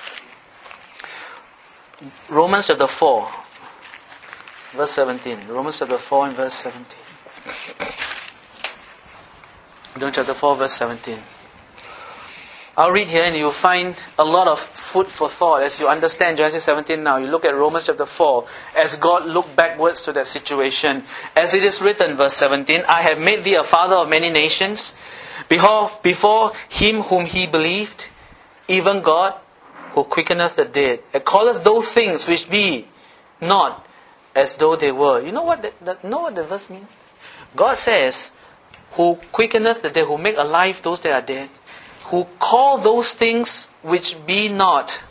Romans chapter four, verse seventeen. Romans chapter four and verse seventeen. Romans chapter four, verse seventeen. I'll read here and you'll find a lot of food for thought as you understand Genesis seventeen now. You look at Romans chapter four as God looked backwards to that situation. As it is written, verse seventeen, I have made thee a father of many nations. Behold, before him whom he believed, even God who quickeneth the dead, and calleth those things which be not as though they were. You know what the, the, know what the verse means? God says, who quickeneth the dead, who make alive those that are dead, who call those things which be not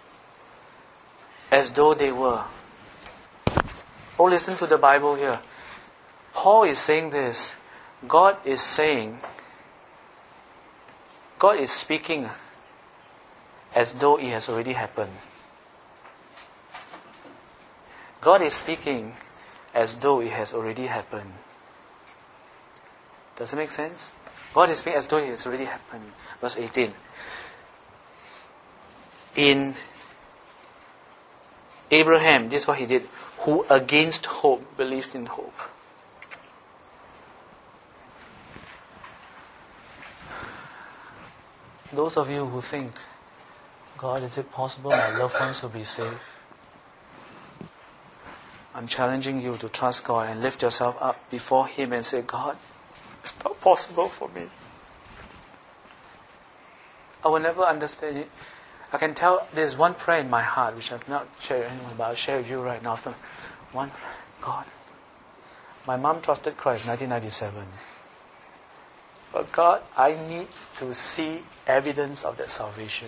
as though they were. Oh, listen to the Bible here. Paul is saying this. God is saying, God is speaking as though it has already happened. God is speaking as though it has already happened. Does it make sense? God is speaking as though it has already happened. Verse eighteen. In Abraham, this is what he did, who against hope believed in hope. Those of you who think, God, is it possible my loved ones will be saved? I'm challenging you to trust God and lift yourself up before Him and say, God, it's not possible for me. I will never understand it. I can tell there's one prayer in my heart which I've not shared with anyone, but I'll share with you right now. One prayer. God, my mom trusted Christ in nineteen ninety-seven. But God, I need to see evidence of that salvation.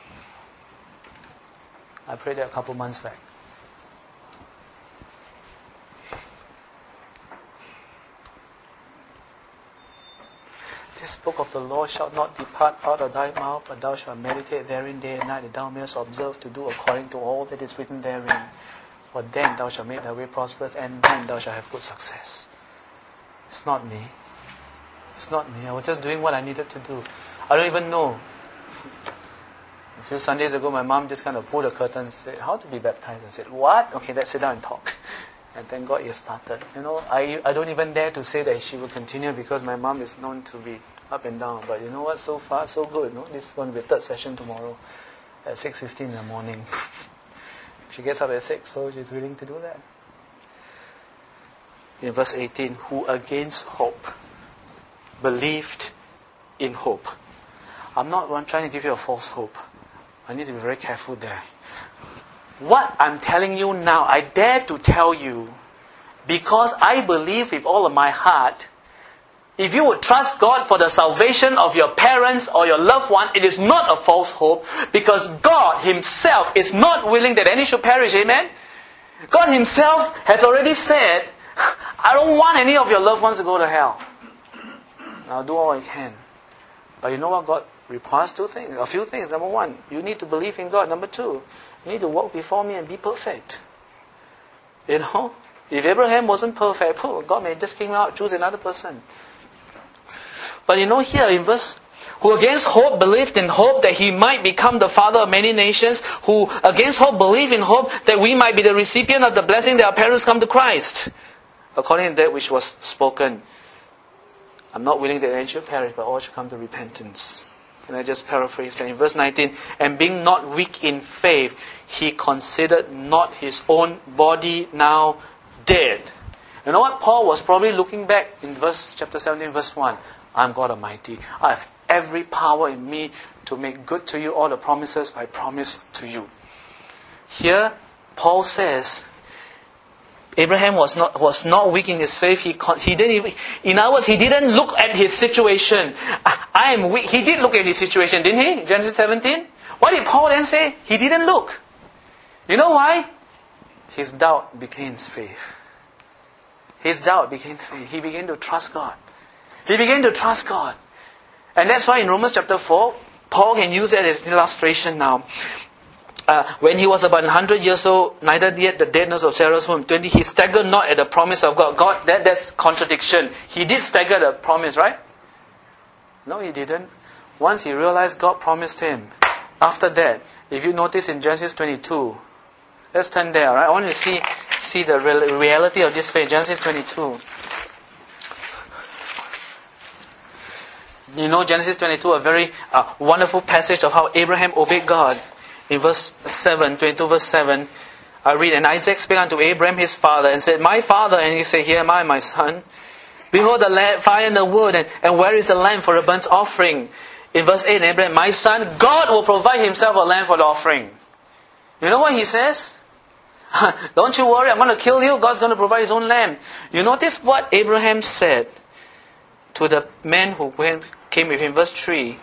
I prayed that a couple months back. This book of the law shall not depart out of thy mouth, but thou shalt meditate therein day and night, that thou mayest observe to do according to all that is written therein. For then thou shalt make thy way prosperous, and then thou shalt have good success. It's not me. It's not me. I was just doing what I needed to do. I don't even know. A few Sundays ago, my mom just kind of pulled the curtain and said, how to be baptized? I said, what? Okay, let's sit down and talk. And thank God it started. You know, I I don't even dare to say that she will continue because my mom is known to be up and down. But you know what? So far, so good. No? This is going to be a third session tomorrow at six fifteen in the morning. She gets up at six, so she's willing to do that. In verse eighteen, who against hope believed in hope. I'm not I'm trying to give you a false hope. I need to be very careful there. What I'm telling you now, I dare to tell you, because I believe with all of my heart, if you would trust God for the salvation of your parents or your loved one, it is not a false hope, because God Himself is not willing that any should perish. Amen? God Himself has already said, I don't want any of your loved ones to go to hell. I'll do all I can. But you know what? God requires two things, a few things. Number one, you need to believe in God. Number two, you need to walk before me and be perfect. You know? If Abraham wasn't perfect, God may just came out, choose another person. But you know, here in verse, who against hope believed in hope that he might become the father of many nations, who against hope believed in hope that we might be the recipient of the blessing that our parents come to Christ, according to that which was spoken. I'm not willing that any should perish, but all should come to repentance. And I just paraphrase that in verse nineteen, and being not weak in faith, he considered not his own body now dead. You know what? Paul was probably looking back in verse chapter seventeen, verse one. I'm God Almighty. I have every power in me to make good to you all the promises I promised to you. Here, Paul says, Abraham was not was not weak in his faith. He he didn't even, in other words, he didn't look at his situation. I am weak. He did look at his situation, didn't he? Genesis seventeen. What did Paul then say? He didn't look. You know why? His doubt became faith. His doubt became faith. He began to trust God. He began to trust God. And that's why in Romans chapter four, Paul can use that as an illustration now. Uh, when he was about one hundred years old, neither yet the deadness of Sarah's womb. twenty, he staggered not at the promise of God. God, that, that's contradiction. He did stagger the promise, right? No, he didn't. Once he realized God promised him. After that, if you notice in Genesis twenty-two, let's turn there, right? I want you to see, see the real, reality of this faith. Genesis twenty-two. You know, Genesis twenty-two, a very uh, wonderful passage of how Abraham obeyed God. In verse seven, twenty-two verse seven, I read, and Isaac spake unto Abraham his father, and said, My father. And he said, Here am I, my son. Behold the lamb, fire and the wood, and, and where is the lamb for a burnt offering? In verse eight, Abraham, my son, God will provide himself a lamb for the offering. You know what he says? Don't you worry, I'm going to kill you. God's going to provide his own lamb. You notice what Abraham said to the man who went, came with him. Verse three.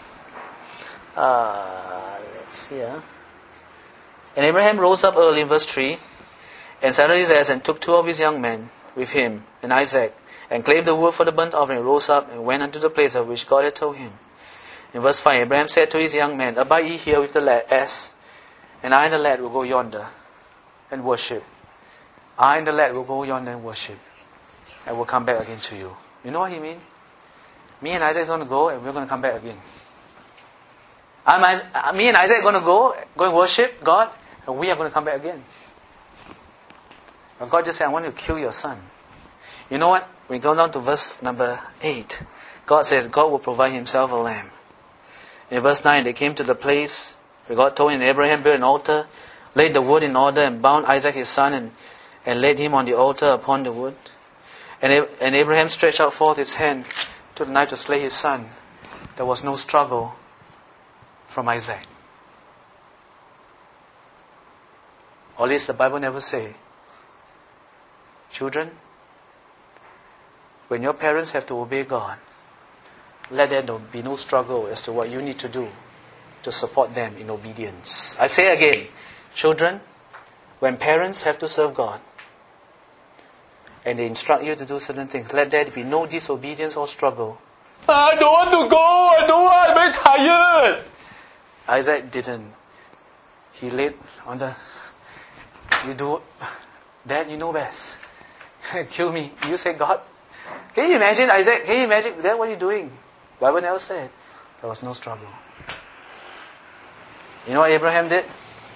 Uh, let's see here. And Abraham rose up early in verse three, and saddled his ass, and took two of his young men with him, and Isaac, and clave the wood for the burnt offering, rose up, and went unto the place of which God had told him. In verse five, Abraham said to his young men, Abide ye here with the lad, ass, and I and the lad will go yonder and worship. I and the lad will go yonder and worship, and will come back again to you. You know what he means? Me and Isaac is going to go, and we're going to come back again. I'm, me and Isaac are going to go, go and worship God, and we are going to come back again. But God just said, I want you to kill your son. You know what? We go down to verse number eight. God says, God will provide himself a lamb. In verse nine, they came to the place where God told him, Abraham built an altar, laid the wood in order, and bound Isaac his son, and, and laid him on the altar upon the wood. And, and Abraham stretched out forth his hand to the knife to slay his son. There was no struggle from Isaac. Or at least the Bible never say. Children, when your parents have to obey God, let there be no struggle as to what you need to do to support them in obedience. I say again, children, when parents have to serve God and they instruct you to do certain things, let there be no disobedience or struggle. I don't want to go, I don't want, I'm very tired. Isaac didn't. He laid on the, you do, Dad, you know best. Kill me. You say God. Can you imagine, Isaac? Can you imagine, Dad, what are you doing? Bible never said. There was no struggle. You know what Abraham did?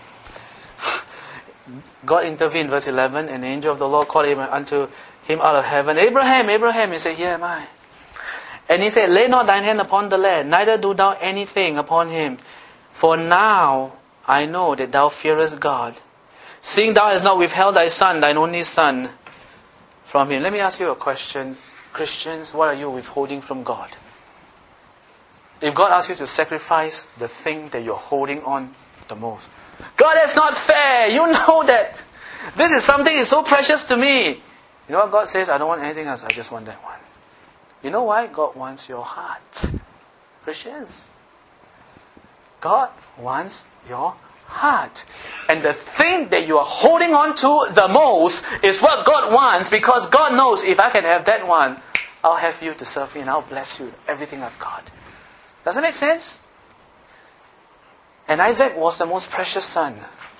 God intervened, verse eleven, and the angel of the Lord called Abraham unto him out of heaven. Abraham, Abraham. He said, Here am I. And he said, Lay not thine hand upon the lad, neither do thou anything upon him. For now I know that thou fearest God, seeing thou hast not withheld thy son, thine only son, from him. Let me ask you a question. Christians, what are you withholding from God? If God asks you to sacrifice the thing that you're holding on the most, God, that's not fair. You know that. This is something that's so precious to me. You know what God says? I don't want anything else. I just want that one. You know why? God wants your heart. Christians. God wants your heart. And the thing that you are holding on to the most is what God wants, because God knows if I can have that one, I'll have you to serve me and I'll bless you with everything I've got. Does it make sense? And Isaac was the most precious son.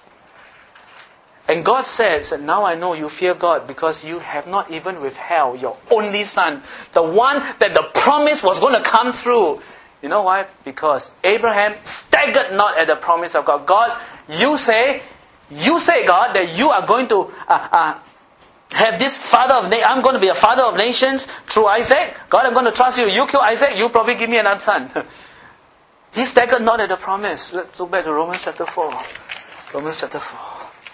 And God said, said, now I know you fear God because you have not even withheld your only son, the one that the promise was going to come through. You know why? Because Abraham staggered not at the promise of God. God, you say, you say, God, that you are going to uh, uh, have this father of nations. I'm going to be a father of nations through Isaac. God, I'm going to trust you. You kill Isaac, you probably give me another son. He staggered not at the promise. Let's look back to Romans chapter four. Romans chapter four.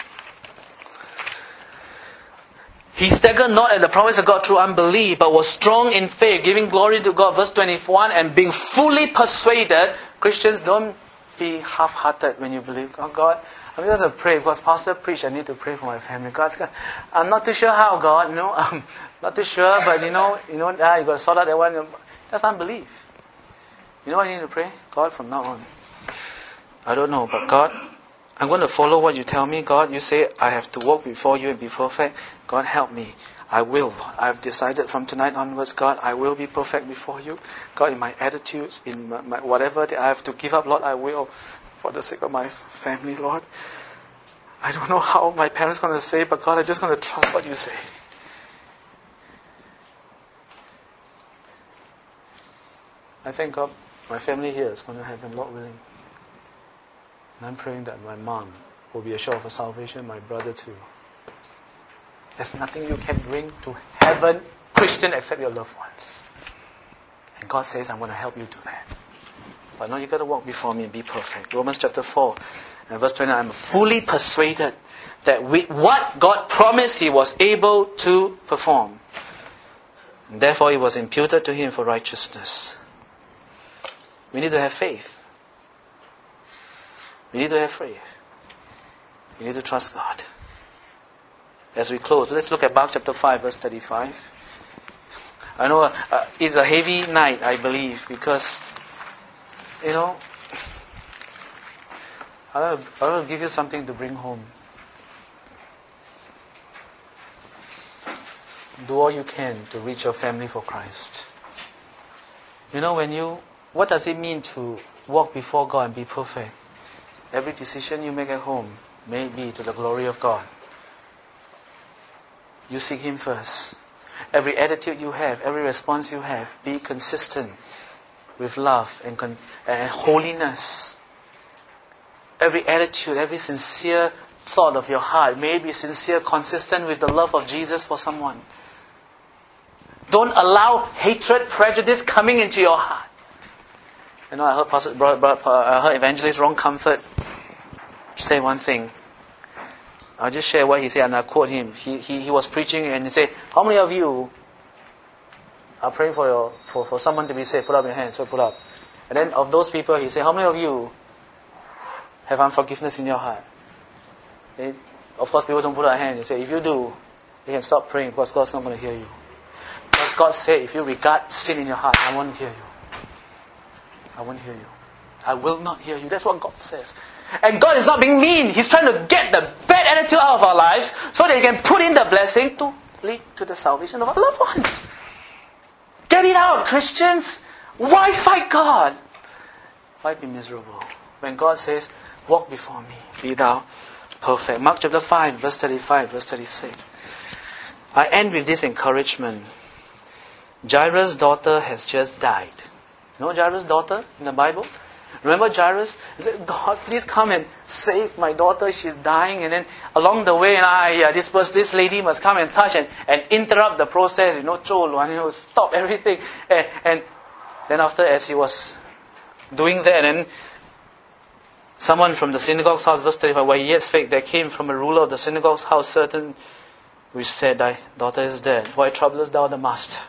He staggered not at the promise of God through unbelief, but was strong in faith, giving glory to God. Verse twenty-one, and being fully persuaded. Christians, don't be half-hearted when you believe. Oh God, I'm going to pray because Pastor preached. I need to pray for my family. God, I'm not too sure how, God. You know, I'm not too sure, but you know, you know, ah, you got to sort out that one. That's unbelief. You know what you need to pray? God, from now on, I don't know, but God, I'm going to follow what you tell me. God, you say I have to walk before you and be perfect. God, help me. I will. I've decided from tonight onwards, God, I will be perfect before you. God, in my attitudes, in my, my whatever that I have to give up, Lord, I will, for the sake of my family, Lord. I don't know how my parents are going to say, but God, I'm just going to trust what you say. I thank God my family here is going to heaven, Lord willing. And I'm praying that my mom will be assured of her salvation, my brother too. There's nothing you can bring to heaven, Christian, except your loved ones. And God says, I'm going to help you do that. But no, you've got to walk before me and be perfect. Romans chapter four and verse twenty-nine, I'm fully persuaded that we, what God promised He was able to perform. And therefore it was imputed to Him for righteousness. We need to have faith. We need to have faith. We need to trust God. As we close, let's look at Mark chapter five, verse thirty-five. I know uh, it's a heavy night, I believe, because, you know, I will give you something to bring home. Do all you can to reach your family for Christ. You know, when you, what does it mean to walk before God and be perfect? Every decision you make at home may be to the glory of God. You seek Him first. Every attitude you have, every response you have, be consistent with love and, con- and holiness. Every attitude, every sincere thought of your heart may be sincere, consistent with the love of Jesus for someone. Don't allow hatred, prejudice coming into your heart. You know, I heard Pastor, I heard Evangelist Ron Comfort say one thing. I'll just share what he said and I quote him. He, he, he was preaching and he said, how many of you are praying for, your, for, for someone to be saved? Put up your hands. So put up. And then of those people, he said, how many of you have unforgiveness in your heart? They, of course, people don't put up their hands. He said, if you do, you can stop praying because God's not going to hear you. Because God said, if you regard sin in your heart, I won't hear you. I won't hear you. I will not hear you. That's what God says. And God is not being mean. He's trying to get the bad attitude out of our lives so that He can put in the blessing to lead to the salvation of our loved ones. Get it out, Christians. Why fight God? Why be miserable? When God says, walk before me, be thou perfect. Mark chapter five, verse thirty-five, verse thirty-six. I end with this encouragement. Jairus' daughter has just died. You know Jairus' daughter in the Bible? Remember Jairus? He said, God, please come and save my daughter. She's dying. And then along the way, and I, yeah, this person, this lady must come and touch and, and interrupt the process. You know, you know, stop everything. And, and then after, as he was doing that, and then someone from the synagogue's house, verse thirty-five, while he yet spake, there came from a ruler of the synagogue's house certain which said, thy daughter is dead. Why troublest thou the master?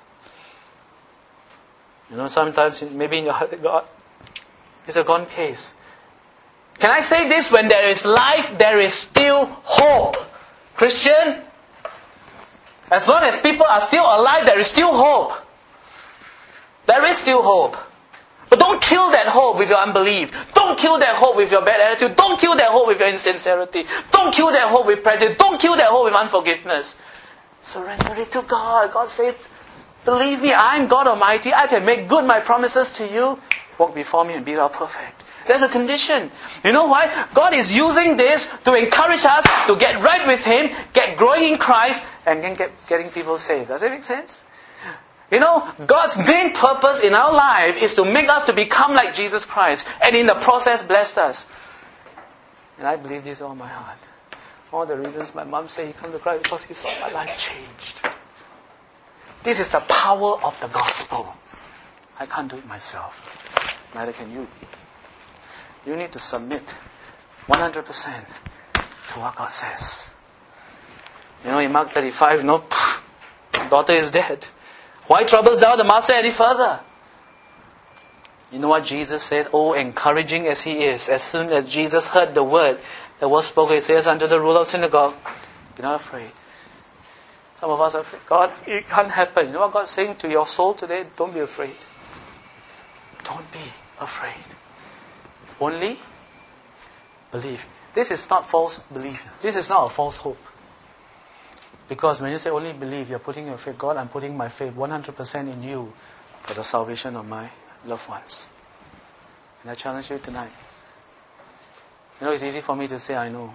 You know, sometimes maybe in your heart, God, it's a gone case. Can I say this? When there is life, there is still hope. Christian, as long as people are still alive, there is still hope. There is still hope. But don't kill that hope with your unbelief. Don't kill that hope with your bad attitude. Don't kill that hope with your insincerity. Don't kill that hope with prejudice. Don't kill that hope with unforgiveness. Surrender it to God. God says, Believe me, I'm God Almighty. I can make good my promises to you. Walk before me and be thou perfect. There's a condition. You know why? God is using this to encourage us to get right with Him, get growing in Christ, and then get getting people saved. Does that make sense? You know, God's main purpose in our life is to make us to become like Jesus Christ, and in the process blessed us. And I believe this with all my heart. One of the reasons my mom said he came to Christ because he saw my life changed. This is the power of the gospel. I can't do it myself. Neither can you. You need to submit one hundred percent to what God says. You know, in Mark thirty-five, you know, daughter is dead. Why troubles thou the master any further? You know what Jesus said? Oh, encouraging as he is, as soon as Jesus heard the word, the word spoken, he says unto the ruler of synagogue, be not afraid. Some of us are afraid. God, it can't happen. You know what God's saying to your soul today? Don't be afraid. Don't be afraid. Only believe. This is not false belief. This is not a false hope. Because when you say only believe, you're putting your faith. God, I'm putting my faith one hundred percent in you for the salvation of my loved ones. And I challenge you tonight. You know, it's easy for me to say, I know.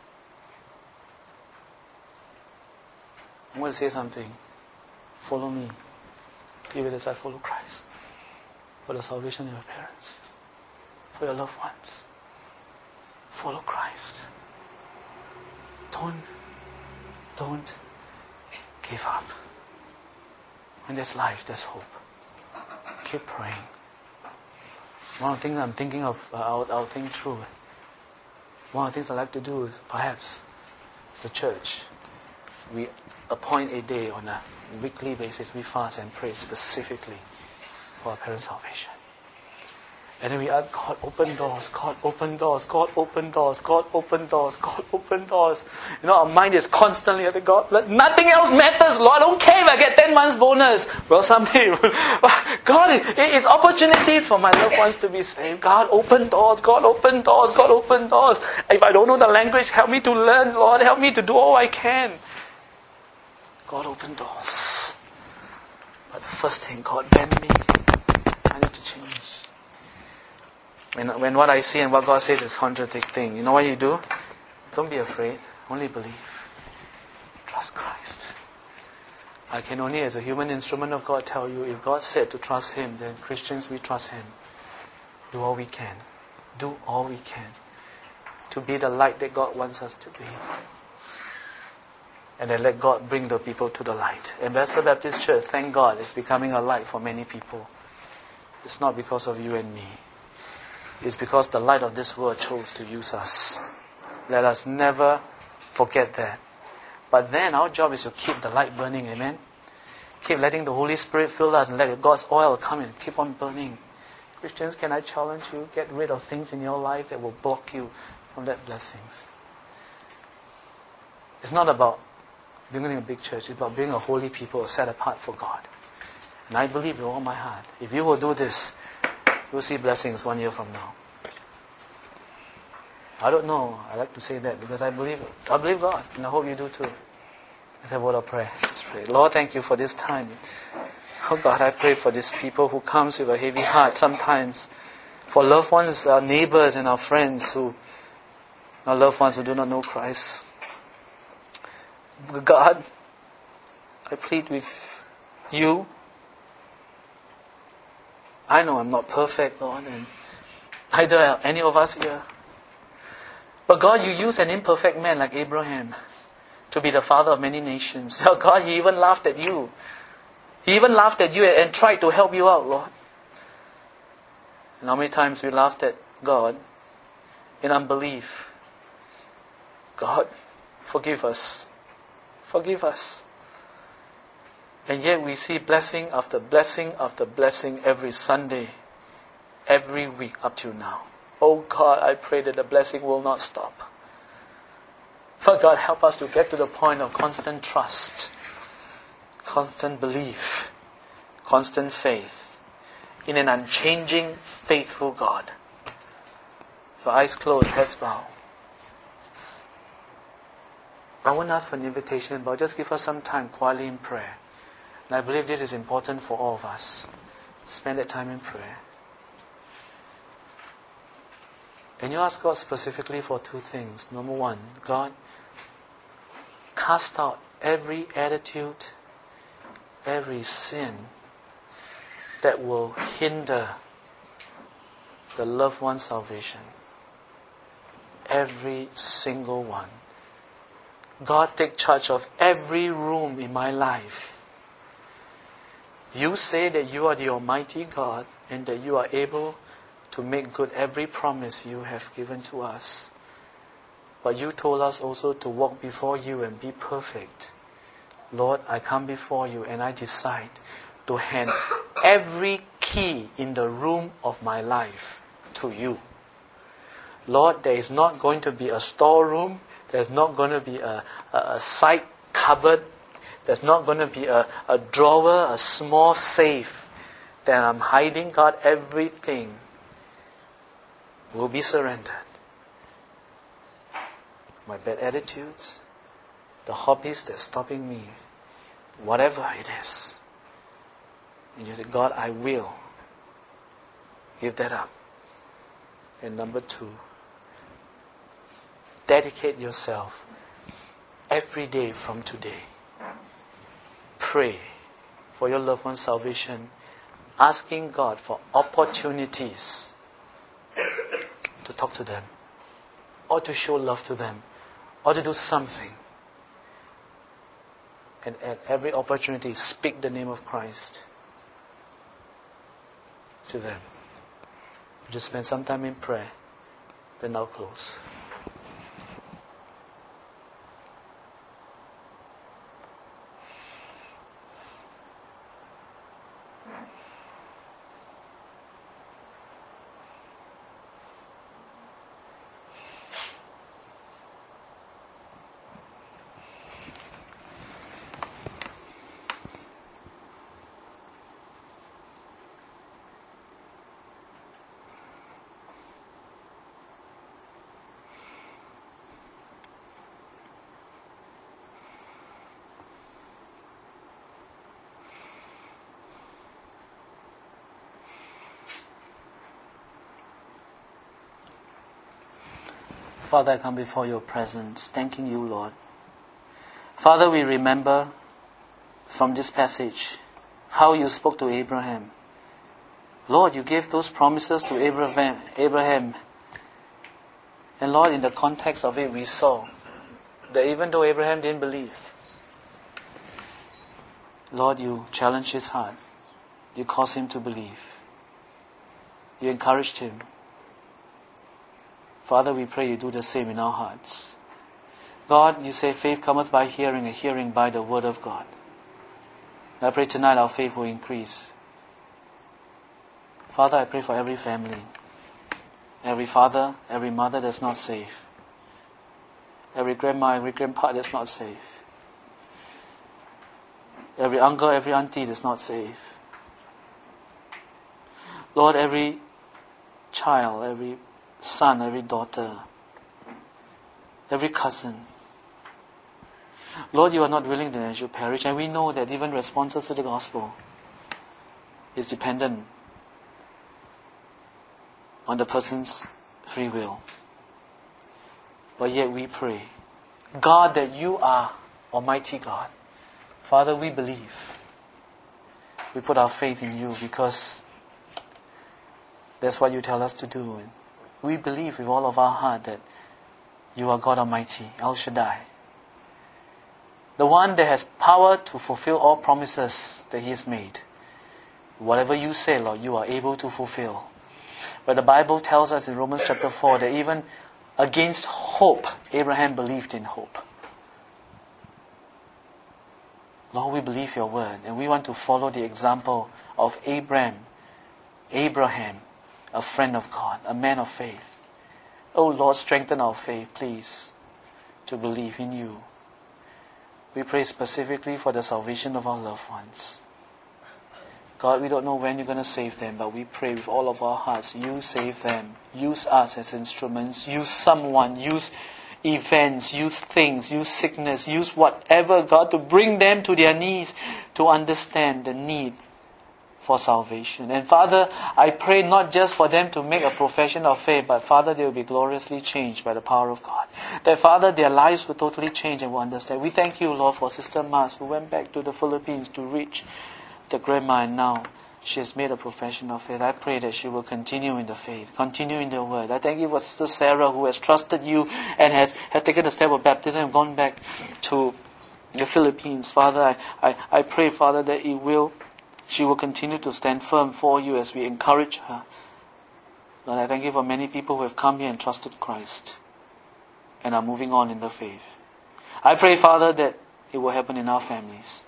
I'm going to say something. Follow me. Even as I follow Christ. For the salvation of your parents. For your loved ones. Follow Christ. Don't, don't give up. When there's life, there's hope. Keep praying. One of the things I'm thinking of, uh, I'll, I'll think through. One of the things I like to do is, perhaps, as a church, we appoint a day on a weekly basis, we fast and pray specifically for our parents' salvation. And then we ask God, open doors, God, open doors, God, open doors, God, open doors, God, open doors. You know, our mind is constantly at the God. Nothing else matters, Lord. I don't care if I get ten months bonus. Well, someday, God, it's opportunities for my loved ones to be saved. God, open doors, God, open doors, God, open doors. If I don't know the language, help me to learn, Lord. Help me to do all I can. God, open doors. But the first thing, God, bend me. I need to change. When, when what I see and what God says is contradicting, you know what you do? Don't be afraid. Only believe. Trust Christ. I can only, as a human instrument of God, tell you, if God said to trust Him, then Christians, we trust Him. Do all we can. Do all we can. To be the light that God wants us to be. And then let God bring the people to the light. Ambassador Baptist Church, thank God, is becoming a light for many people. It's not because of you and me. It's because the light of this world chose to use us. Let us never forget that. But then our job is to keep the light burning, amen? Keep letting the Holy Spirit fill us and let God's oil come and keep on burning. Christians, can I challenge you? Get rid of things in your life that will block you from that blessings. It's not about building a big church. It's about being a holy people set apart for God. And I believe with all my heart, if you will do this, you'll see blessings one year from now. I don't know. I like to say that because I believe I believe God, and I hope you do too. Let's have a word of prayer. Let's pray. Lord, thank you for this time. Oh God, I pray for these people who comes with a heavy heart sometimes. For loved ones, our neighbors and our friends who, our loved ones who do not know Christ. God, I plead with you. I know I'm not perfect, Lord, and neither are any of us here. But God, you use an imperfect man like Abraham to be the father of many nations. Oh God, he even laughed at you. He even laughed at you and tried to help you out, Lord. And how many times we laughed at God in unbelief. God, forgive us. Forgive us. And yet we see blessing after blessing after blessing every Sunday, every week up till now. Oh God, I pray that the blessing will not stop. For God, help us to get to the point of constant trust, constant belief, constant faith in an unchanging, faithful God. For eyes closed, heads bowed. I won't ask for an invitation, but just give us some time quietly in prayer. And I believe this is important for all of us. Spend that time in prayer. And you ask God specifically for two things. Number one, God, cast out every attitude, every sin that will hinder the loved one's salvation. Every single one. God, take charge of every room in my life. You say that you are the Almighty God and that you are able to make good every promise you have given to us. But you told us also to walk before you and be perfect. Lord, I come before you and I decide to hand every key in the room of my life to you. Lord, there is not going to be a storeroom. There's not going to be a, a, a side cupboard. There's not going to be a, a drawer, a small safe that I'm hiding. God, everything will be surrendered. My bad attitudes, the hobbies that's stopping me, whatever it is. And you say, God, I will give that up. And number two, dedicate yourself every day from today. Pray for your loved one's salvation, asking God for opportunities to talk to them, or to show love to them, or to do something. And at every opportunity, speak the name of Christ to them. Just spend some time in prayer, then I'll close. Father, I come before your presence, thanking you, Lord. Father, we remember from this passage how you spoke to Abraham. Lord, you gave those promises to Abraham. Abraham. And Lord, in the context of it, we saw that even though Abraham didn't believe, Lord, you challenged his heart. You caused him to believe. You encouraged him. Father, we pray you do the same in our hearts. God, you say faith cometh by hearing, and hearing by the word of God. I pray tonight our faith will increase. Father, I pray for every family, every father, every mother that's not safe, every grandma, every grandpa that's not safe, every uncle, every auntie that's not safe. Lord, every child, every son, every daughter, every cousin. Lord, you are not willing that they should perish, and we know that even responses to the gospel is dependent on the person's free will. But yet we pray, God, that you are Almighty God. Father, we believe. We put our faith in you because that's what you tell us to do. And we believe with all of our heart that you are God Almighty, El Shaddai. The one that has power to fulfill all promises that He has made. Whatever you say, Lord, you are able to fulfill. But the Bible tells us in Romans chapter four that even against hope, Abraham believed in hope. Lord, we believe your word, and we want to follow the example of Abraham, Abraham, a friend of God, a man of faith. Oh Lord, strengthen our faith, please, to believe in you. We pray specifically for the salvation of our loved ones. God, we don't know when you're going to save them, but we pray with all of our hearts, you save them. Use us as instruments. Use someone. Use events, use things, use sickness, use whatever, God, to bring them to their knees to understand the need for salvation. And Father, I pray not just for them to make a profession of faith, but Father, they will be gloriously changed by the power of God. That Father, their lives will totally change and will understand. We thank you, Lord, for Sister Mas, who went back to the Philippines to reach the grandma, and now she has made a profession of faith. I pray that she will continue in the faith, continue in the word. I thank you for Sister Sarah, who has trusted you and has, has taken the step of baptism and gone back to the Philippines. Father, I, I, I pray, Father, that it will she will continue to stand firm for you as we encourage her. Lord, I thank you for many people who have come here and trusted Christ and are moving on in the faith. I pray, Father, that it will happen in our families.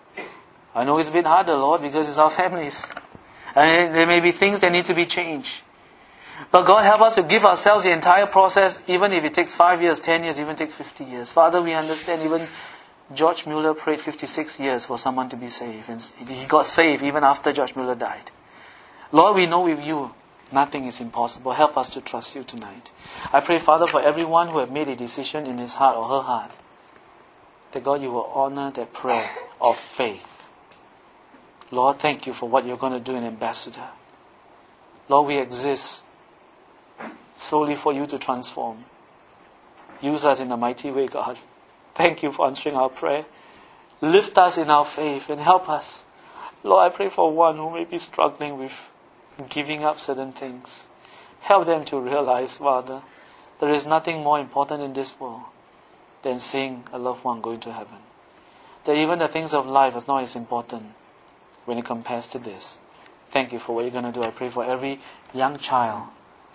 I know it's a bit harder, Lord, because it's our families. And there may be things that need to be changed. But God, help us to give ourselves the entire process, even if it takes five years, ten years, even take fifty years. Father, we understand even George Mueller prayed fifty-six years for someone to be saved. And he got saved even after George Mueller died. Lord, we know with you, nothing is impossible. Help us to trust you tonight. I pray, Father, for everyone who have made a decision in his heart or her heart, that God, you will honor that prayer of faith. Lord, thank you for what you're going to do in Ambassador. Lord, we exist solely for you to transform. Use us in a mighty way, God. Thank you for answering our prayer. Lift us in our faith and help us. Lord, I pray for one who may be struggling with giving up certain things. Help them to realize, Father, there is nothing more important in this world than seeing a loved one going to heaven. That even the things of life is not as important when it compares to this. Thank you for what you're going to do. I pray for every young child,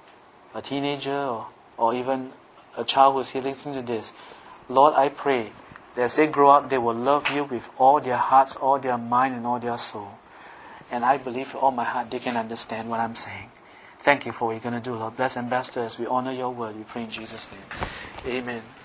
a teenager, or, or even a child who is here listening to this. Lord, I pray that as they grow up, they will love you with all their hearts, all their mind, and all their soul. And I believe with all my heart they can understand what I'm saying. Thank you for what you're going to do, Lord. Bless Ambassador as we honor your word. We pray in Jesus' name. Amen.